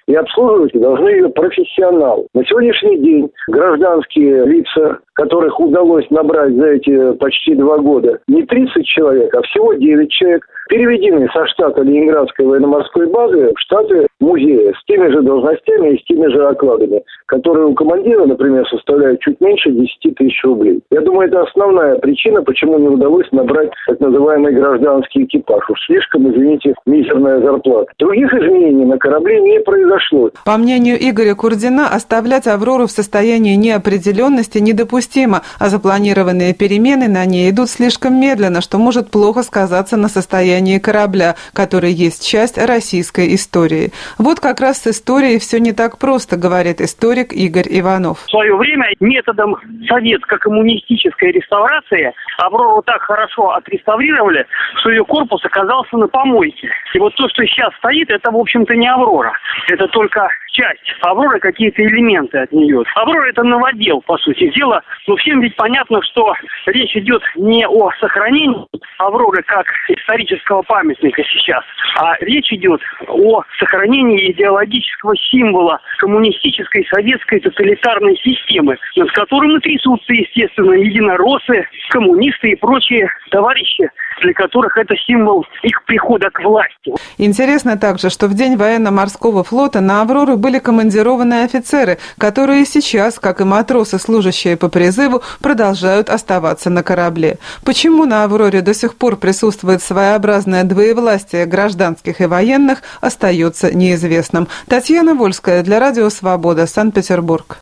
И обслуживать должны ее профессионалы. На сегодняшний день гражданские лица, которых удалось набрать за эти почти два года, не тридцать человек, а всего девять человек, переведены со штата Ленинградской военно-морской базы в штаты музея с теми же должностями и с теми же окладами, которые у командира, например, составляют чуть меньше десять тысяч рублей. Я думаю, это основная причина, почему не удалось набрать так называемый гражданский экипаж. Уж слишком, извините, мизерная зарплата. Других изменений на корабле не произошло. По мнению Игоря Курдина, оставлять «Аврору» в состоянии неопределенности недопустимо, а запланированные перемены на ней идут слишком медленно, что может плохо сказаться на состоянии корабля, который есть часть российской истории. Вот как раз с историей все не так просто, говорит историк Игорь Иванов. В свое время методом советско-коммунистической реставрации «Аврору» так хорошо отреставрировали, что ее корпус оказался на помойке. И вот то, что сейчас стоит, это, в общем-то, не «Аврора». Это только часть «Авроры», какие-то элементы от нее. «Аврора» — это новодел, по сути дела. Но всем ведь понятно, что речь идет не о сохранении «Авроры» как исторического памятника сейчас, а речь идет о сохранении идеологического символа коммунистической советской тоталитарной системы, над которым и трясутся, естественно, единороссы, коммунисты и прочие товарищи, для которых это символ их прихода к власти. Интересно также, что в день военно-морского флота на «Аврору» были командированы офицеры, которые сейчас, как и матросы, служащие по призыву, продолжают оставаться на корабле. Почему на «Авроре» до сих пор присутствует своеобразное двоевластие гражданских и военных, остается неизвестным. Татьяна Вольская для Радио Свобода, Санкт-Петербург.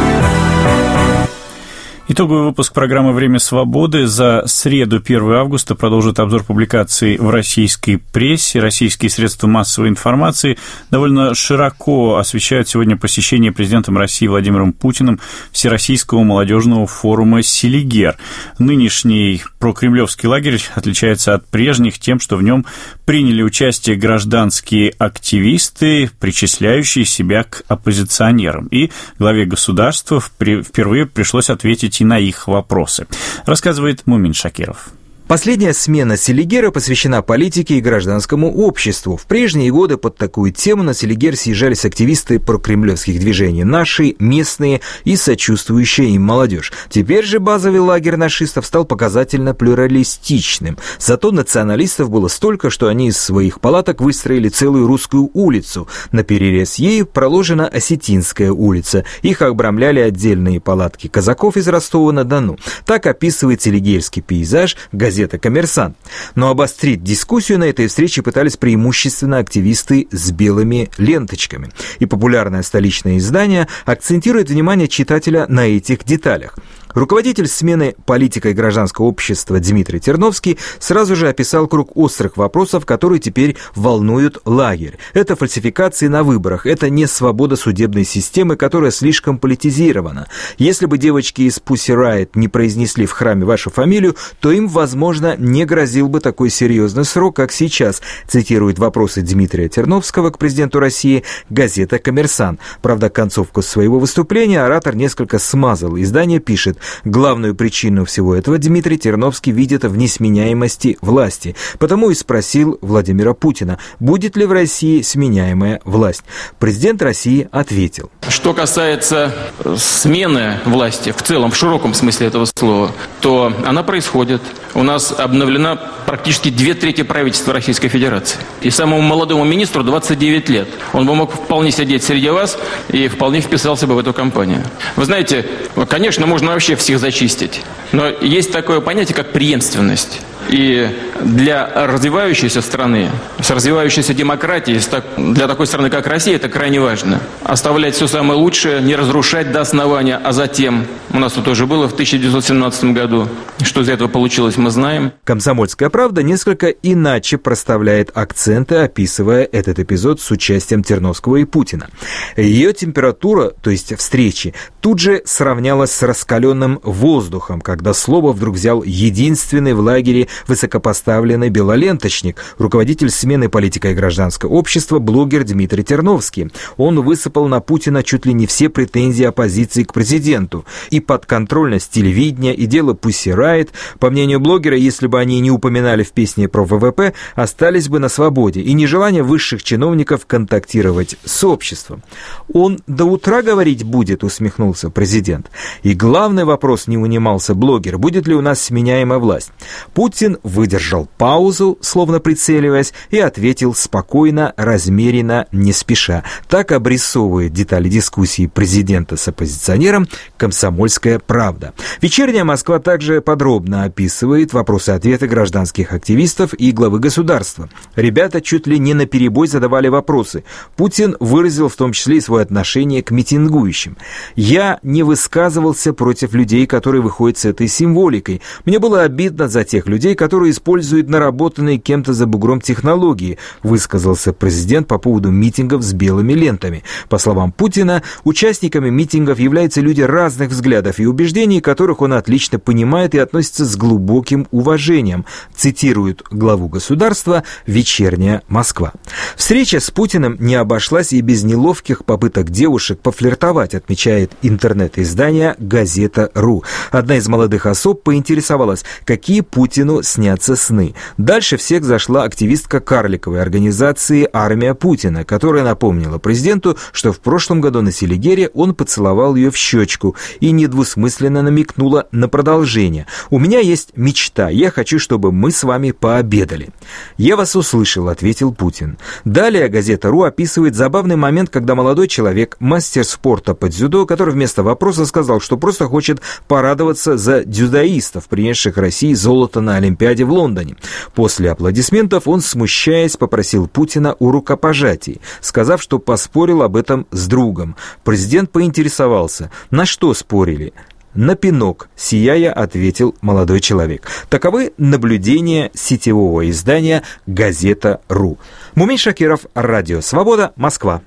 Итоговый выпуск программы «Время свободы» за среду, первого августа, продолжит обзор публикаций в российской прессе. Российские средства массовой информации довольно широко освещают сегодня посещение президентом России Владимиром Путиным Всероссийского молодежного форума «Селигер». Нынешний прокремлевский лагерь отличается от прежних тем, что в нем приняли участие гражданские активисты, причисляющие себя к оппозиционерам. И главе государства впервые пришлось ответить и на их вопросы. Рассказывает Мумин Шакиров. Последняя смена Селигера посвящена политике и гражданскому обществу. В прежние годы под такую тему на Селигер съезжались активисты прокремлевских движений «Наши», местные и сочувствующая им молодежь. Теперь же базовый лагерь нашистов стал показательно плюралистичным. Зато националистов было столько, что они из своих палаток выстроили целую русскую улицу. На перерез ей проложена Осетинская улица. Их обрамляли отдельные палатки казаков из Ростова-на-Дону. Так описывает селигерский пейзаж газета «Коммерсант». Но обострить дискуссию на этой встрече пытались преимущественно активисты с белыми ленточками. И популярное столичное издание акцентирует внимание читателя на этих деталях. Руководитель смены политика и гражданского общества Дмитрий Терновский сразу же описал круг острых вопросов, которые теперь волнуют лагерь. Это фальсификации на выборах, это не свобода судебной системы, которая слишком политизирована. Если бы девочки из Pussy Riot не произнесли в храме вашу фамилию, то им, возможно, не грозил бы такой серьезный срок, как сейчас, цитирует вопросы Дмитрия Терновского к президенту России газета «Коммерсант». Правда, концовку своего выступления оратор несколько смазал. Издание пишет: главную причину всего этого Дмитрий Терновский видит в несменяемости власти. Потому и спросил Владимира Путина, будет ли в России сменяемая власть. Президент России ответил. Что касается смены власти в целом, в широком смысле этого слова, то она происходит. У нас обновлена практически две трети правительства Российской Федерации. И самому молодому министру двадцать девять лет. Он бы мог вполне сидеть среди вас и вполне вписался бы в эту кампанию. Вы знаете, конечно, можно вообще всех зачистить. Но есть такое понятие, как преемственность. И для развивающейся страны, с развивающейся демократией, для такой страны, как Россия, это крайне важно. Оставлять все самое лучшее, не разрушать до основания, а затем, у нас тут тоже было в тысяча девятьсот семнадцатом году, что из этого получилось, мы знаем. «Комсомольская правда» несколько иначе проставляет акценты, описывая этот эпизод с участием Терновского и Путина. Ее температура, то есть встречи, тут же сравнялась с раскаленным воздухом, когда слово вдруг взял единственный в лагере высокопоставленный проставленный белоленточник, руководитель смены политика и гражданского общества, блогер Дмитрий Терновский. Он высыпал на Путина чуть ли не все претензии оппозиции к президенту. И подконтрольность телевидения, и дело Pussy Riot. По мнению блогера, если бы они не упоминали в песне про вэ вэ пэ, остались бы на свободе. И нежелание высших чиновников контактировать с обществом. Он до утра говорить будет, усмехнулся президент. И главный вопрос, не унимался блогер, будет ли у нас сменяемая власть. Путин выдержал паузу, словно прицеливаясь, и ответил спокойно, размеренно, не спеша. Так обрисовывает детали дискуссии президента с оппозиционером «Комсомольская правда». «Вечерняя Москва» также подробно описывает вопросы-ответы гражданских активистов и главы государства. Ребята чуть ли не наперебой задавали вопросы. Путин выразил в том числе и свое отношение к митингующим. «Я не высказывался против людей, которые выходят с этой символикой. Мне было обидно за тех людей, которые используют наработанные кем-то за бугром технологии», высказался президент по поводу митингов с белыми лентами. По словам Путина, участниками митингов являются люди разных взглядов и убеждений, которых он отлично понимает и относится с глубоким уважением, цитирует главу государства «Вечерняя Москва». Встреча с Путиным не обошлась и без неловких попыток девушек пофлиртовать, отмечает интернет-издание «Газета.ру». Одна из молодых особ поинтересовалась, какие Путину снятся сны. Дальше всех зашла активистка карликовой организации «Армия Путина», которая напомнила президенту, что в прошлом году на Селигере он поцеловал ее в щечку и недвусмысленно намекнула на продолжение. «У меня есть мечта, я хочу, чтобы мы с вами пообедали». «Я вас услышал», — ответил Путин. Далее «Газета.ру» описывает забавный момент, когда молодой человек, мастер спорта по дзюдо, который вместо вопроса сказал, что просто хочет порадоваться за дзюдоистов, принесших России золото на Олимпиаде в Лондоне. После аплодисментов он, смущаясь, попросил Путина о рукопожатии, сказав, что поспорил об этом с другом. Президент поинтересовался, на что спорили. «На пинок», — сияя, ответил молодой человек. Таковы наблюдения сетевого издания «Газета.ру». Мумин Шакиров, Радио Свобода, Москва.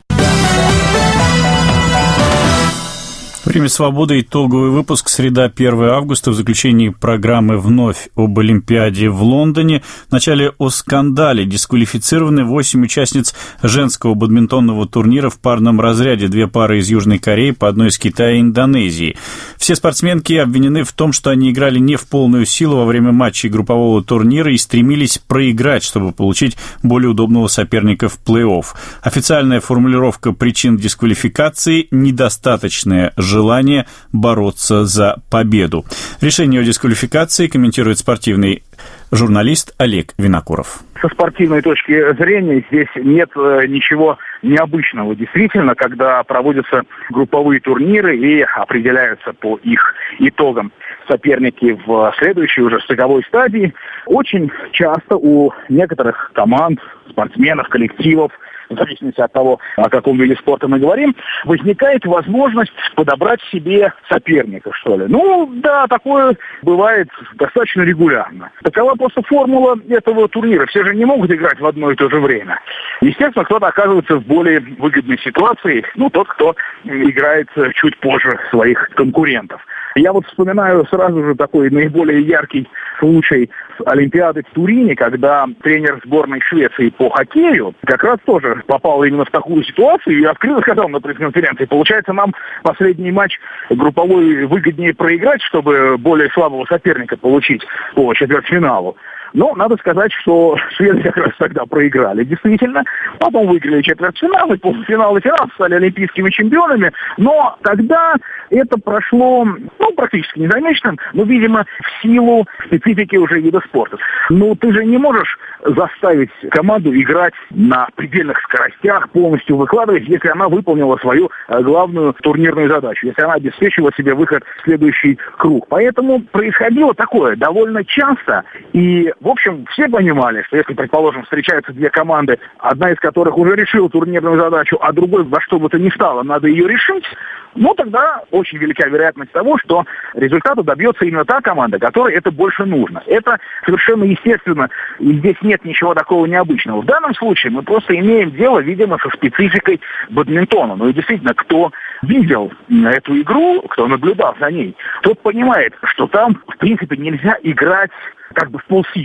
Время свободы. Итоговый выпуск. Среда, первое августа. В заключении программы вновь об Олимпиаде в Лондоне. Вначале о скандале. Дисквалифицированы восемь участниц женского бадминтонного турнира в парном разряде. Две пары из Южной Кореи, по одной из Китая и Индонезии. Все спортсменки обвинены в том, что они играли не в полную силу во время матчей группового турнира и стремились проиграть, чтобы получить более удобного соперника в плей-офф. Официальная формулировка причин дисквалификации – недостаточное желание бороться за победу. Решение о дисквалификации комментирует спортивный журналист Олег Винокуров. Со спортивной точки зрения здесь нет ничего необычного. Действительно, когда проводятся групповые турниры и определяются по их итогам соперники в следующей уже стыковой стадии, очень часто у некоторых команд, спортсменов, коллективов, в зависимости от того, о каком виде спорта мы говорим, возникает возможность подобрать себе соперника, что ли. Ну, да, такое бывает достаточно регулярно. Такова просто формула этого турнира. Все же не могут играть в одно и то же время. Естественно, кто-то оказывается в более выгодной ситуации, ну, тот, кто играет чуть позже своих конкурентов. Я вот вспоминаю сразу же такой наиболее яркий случай с Олимпиады в Турине, когда тренер сборной Швеции по хоккею как раз тоже попал именно в такую ситуацию и открыто сказал на пресс-конференции: получается, нам последний матч групповой выгоднее проиграть, чтобы более слабого соперника получить по четвертьфиналу. Но надо сказать, что шведы как раз тогда проиграли, действительно. Потом выиграли четвертьфинал, и полуфинал и финал, стали олимпийскими чемпионами. Но тогда это прошло, ну, практически незамеченным, но, видимо, в силу специфики уже вида спорта. Ну, ты же не можешь заставить команду играть на предельных скоростях, полностью выкладывать, если она выполнила свою главную турнирную задачу, если она обеспечила себе выход в следующий круг. Поэтому происходило такое довольно часто, и в общем, все понимали, что если, предположим, встречаются две команды, одна из которых уже решила турнирную задачу, а другой во что бы то ни стало, надо ее решить, ну, тогда очень велика вероятность того, что результата добьется именно та команда, которой это больше нужно. Это совершенно естественно, и здесь нет ничего такого необычного. В данном случае мы просто имеем дело, видимо, со спецификой бадминтона. Ну и действительно, кто видел эту игру, кто наблюдал за ней, тот понимает, что там, в принципе, нельзя играть как бы в полсилы.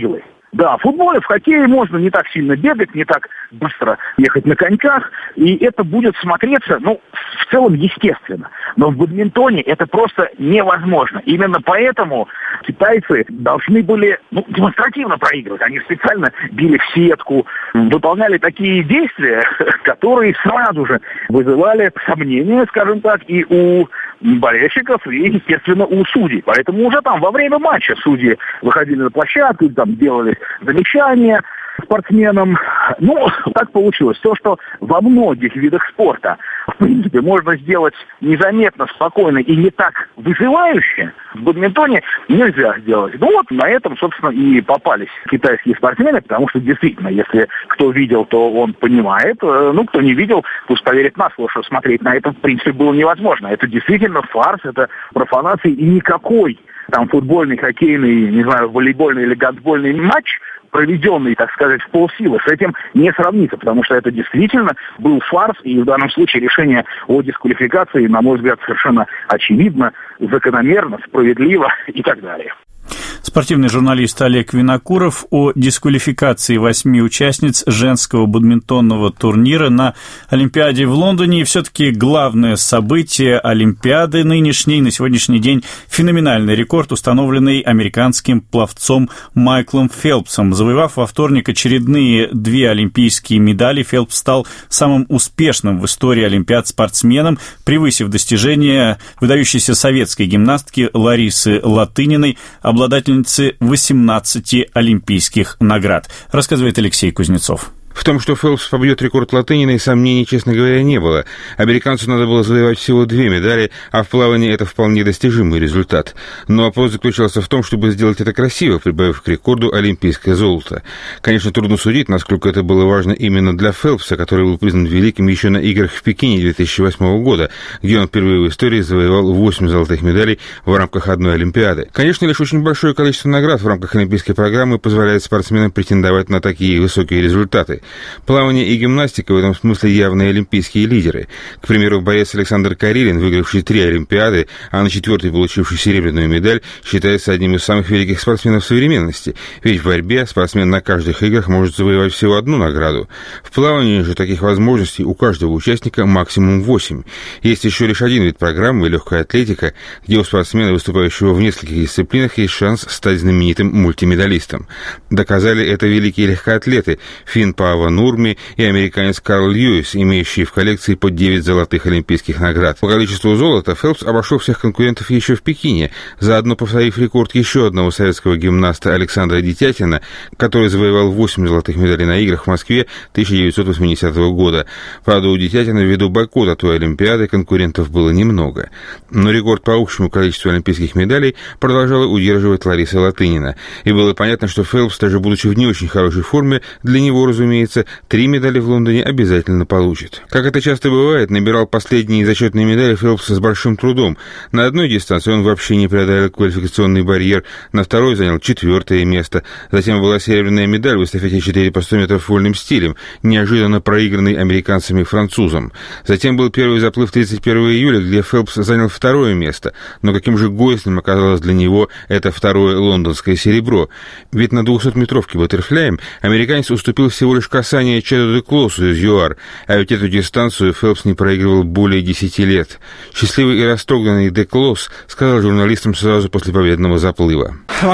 Да, в футболе, в хоккее можно не так сильно бегать, не так быстро ехать на коньках, и это будет смотреться, ну, в целом естественно. Но в бадминтоне это просто невозможно. Именно поэтому китайцы должны были, ну, демонстративно проигрывать. Они специально били в сетку, выполняли такие действия, которые сразу же вызывали сомнения, скажем так, и у болельщиков, и, естественно, у судей. Поэтому уже там во время матча судьи выходили на площадку, там делали замечания спортсменам. Ну, так получилось. То, что во многих видах спорта, в принципе, можно сделать незаметно, спокойно и не так вызывающе, в бадминтоне нельзя сделать. Ну вот на этом, собственно, и попались китайские спортсмены, потому что действительно, если кто видел, то он понимает. Ну, кто не видел, пусть поверит на слово, что смотреть на это, в принципе, было невозможно. Это действительно фарс, это профанация, и никакой там футбольный, хоккейный, не знаю, волейбольный или гандбольный матч, проведенный, так сказать, в полсилы, с этим не сравнится, потому что это действительно был фарс, и в данном случае решение о дисквалификации, на мой взгляд, совершенно очевидно, закономерно, справедливо и так далее. Спортивный журналист Олег Винокуров о дисквалификации восьми участниц женского бадминтонного турнира на Олимпиаде в Лондоне. И все-таки главное событие Олимпиады нынешней, на сегодняшний день феноменальный рекорд, установленный американским пловцом Майклом Фелпсом. Завоевав во вторник очередные две олимпийские медали, Фелпс стал самым успешным в истории Олимпиад спортсменом, превысив достижения выдающейся советской гимнастки Ларисы Латыниной, обладательницы восемнадцати олимпийских наград, рассказывает Алексей Кузнецов. В том, что Фелпс побьет рекорд Латыниной, сомнений, честно говоря, не было. Американцу надо было завоевать всего две медали, а в плавании это вполне достижимый результат. Но вопрос заключался в том, чтобы сделать это красиво, прибавив к рекорду олимпийское золото. Конечно, трудно судить, насколько это было важно именно для Фелпса, который был признан великим еще на играх в Пекине две тысячи восьмого года, где он впервые в истории завоевал восемь золотых медалей в рамках одной Олимпиады. Конечно, лишь очень большое количество наград в рамках олимпийской программы позволяет спортсменам претендовать на такие высокие результаты. Плавание и гимнастика в этом смысле явные олимпийские лидеры. К примеру, боец Александр Карелин, выигравший три Олимпиады, а на четвертой получивший серебряную медаль, считается одним из самых великих спортсменов современности. Ведь в борьбе спортсмен на каждых играх может завоевать всего одну награду. В плавании же таких возможностей у каждого участника максимум восемь. Есть еще лишь один вид программы – легкая атлетика, где у спортсмена, выступающего в нескольких дисциплинах, есть шанс стать знаменитым мультимедалистом. Доказали это великие легкоатлеты финн Паavo Нурми и американец Карл Льюис, имеющие в коллекции по девять золотых олимпийских наград. По количеству золота Фелпс обошел всех конкурентов еще в Пекине, заодно повторив рекорд еще одного советского гимнаста Александра Детятина, который завоевал восемь золотых медалей на играх в Москве тысяча девятьсот восьмидесятого года. Правда, у Детятина ввиду бойкота той Олимпиады конкурентов было немного. Но рекорд по общему количеству олимпийских медалей продолжала удерживать Лариса Латынина. И было понятно, что Фелпс, даже будучи в не очень хорошей форме, для него, разумеется, три медали в Лондоне обязательно получит. Как это часто бывает, набирал последние зачетные медали Фелпс с большим трудом. На одной дистанции он вообще не преодолел квалификационный барьер, на второй занял четвертое место. Затем была серебряная медаль в эстафете четыре по сто метров вольным стилем, неожиданно проигранный американцами и французам. Затем был первый заплыв тридцать первого июля, где Фелпс занял второе место. Но каким же горестным оказалось для него это второе лондонское серебро. Ведь на двухсотметровке баттерфляем американец уступил всего лишь касание Чеду де Клосу из ЮАР, а ведь эту дистанцию Фелпс не проигрывал более десяти лет. Счастливый и растроганный де Клос сказал журналистам сразу после победного заплыва.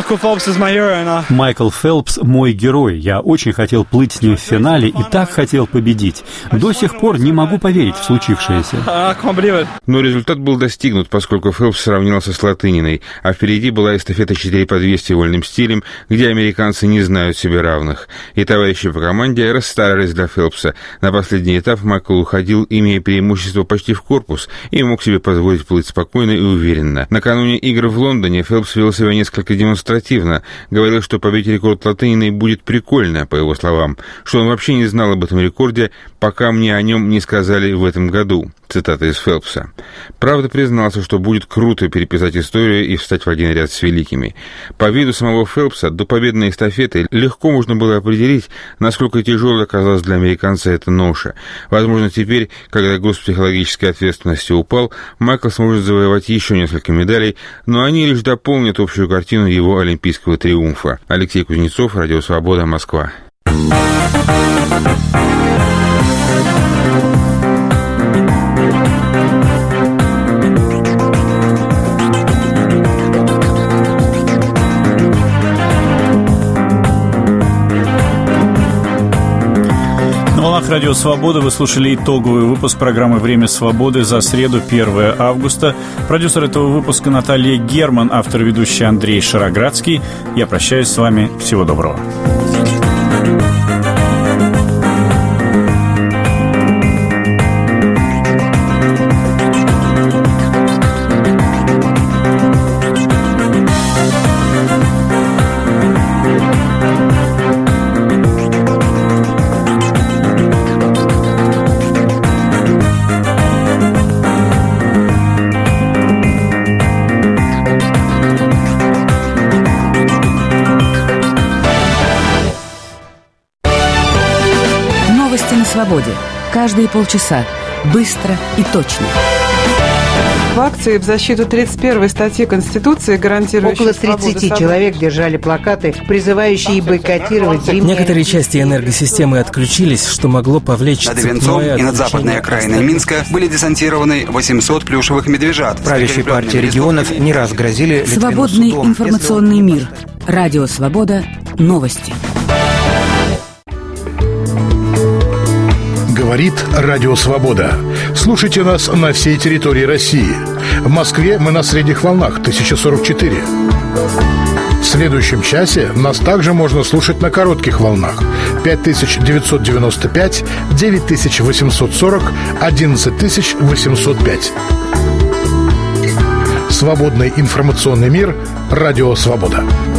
Майкл Фелпс мой герой. Я очень хотел плыть с ним в финале и так хотел победить. До сих пор не могу поверить в случившееся. Но результат был достигнут, поскольку Фелпс сравнялся с Латыниной, а впереди была эстафета четыре по двести вольным стилем, где американцы не знают себе равных. И товарищи по команде расстарались для Фелпса. На последний этап Майкл уходил, имея преимущество почти в корпус, и мог себе позволить плыть спокойно и уверенно. Накануне игр в Лондоне Фелпс вел себя несколько демонстративно. Говорил, что побить рекорд Латыниной будет прикольно, по его словам, что он вообще не знал об этом рекорде, пока мне о нем не сказали в этом году. Цитата из Фелпса. Правда, признался, что будет круто переписать историю и встать в один ряд с великими. По виду самого Фелпса до победной эстафеты легко можно было определить, насколько тяжело тяжелой оказалась для американца эта ноша. Возможно, теперь, когда груз психологической ответственности упал, Майкл сможет завоевать еще несколько медалей, но они лишь дополнят общую картину его олимпийского триумфа. Алексей Кузнецов, Радио Свобода, Москва. Радио «Свобода». Вы слушали итоговый выпуск программы «Время свободы» за среду, первое августа. Продюсер этого выпуска Наталья Герман, автор и ведущий Андрей Шароградский. Я прощаюсь с вами. Всего доброго. Свободе. Каждые полчаса. Быстро и точно. В акции в защиту тридцать первой статьи Конституции, гарантирующей около тридцати человек держали плакаты, призывающие бойкотировать Рим. Некоторые части энергосистемы отключились, что могло повлечь над Венцом и над западной окраиной Минска были десантированы восемьсот плюшевых медвежат. Правящей партии регионов не раз грозили Свободный информационный мир. Радио «Свобода». Новости. Говорит Радио Свобода. Слушайте нас на всей территории России. В Москве мы на средних волнах тысяча сорок четыре. В следующем часе нас также можно слушать на коротких волнах пять тысяч девятьсот девяносто пять, девять тысяч восемьсот сорок, одиннадцать тысяч восемьсот пять. Свободный информационный мир. Радио Свобода.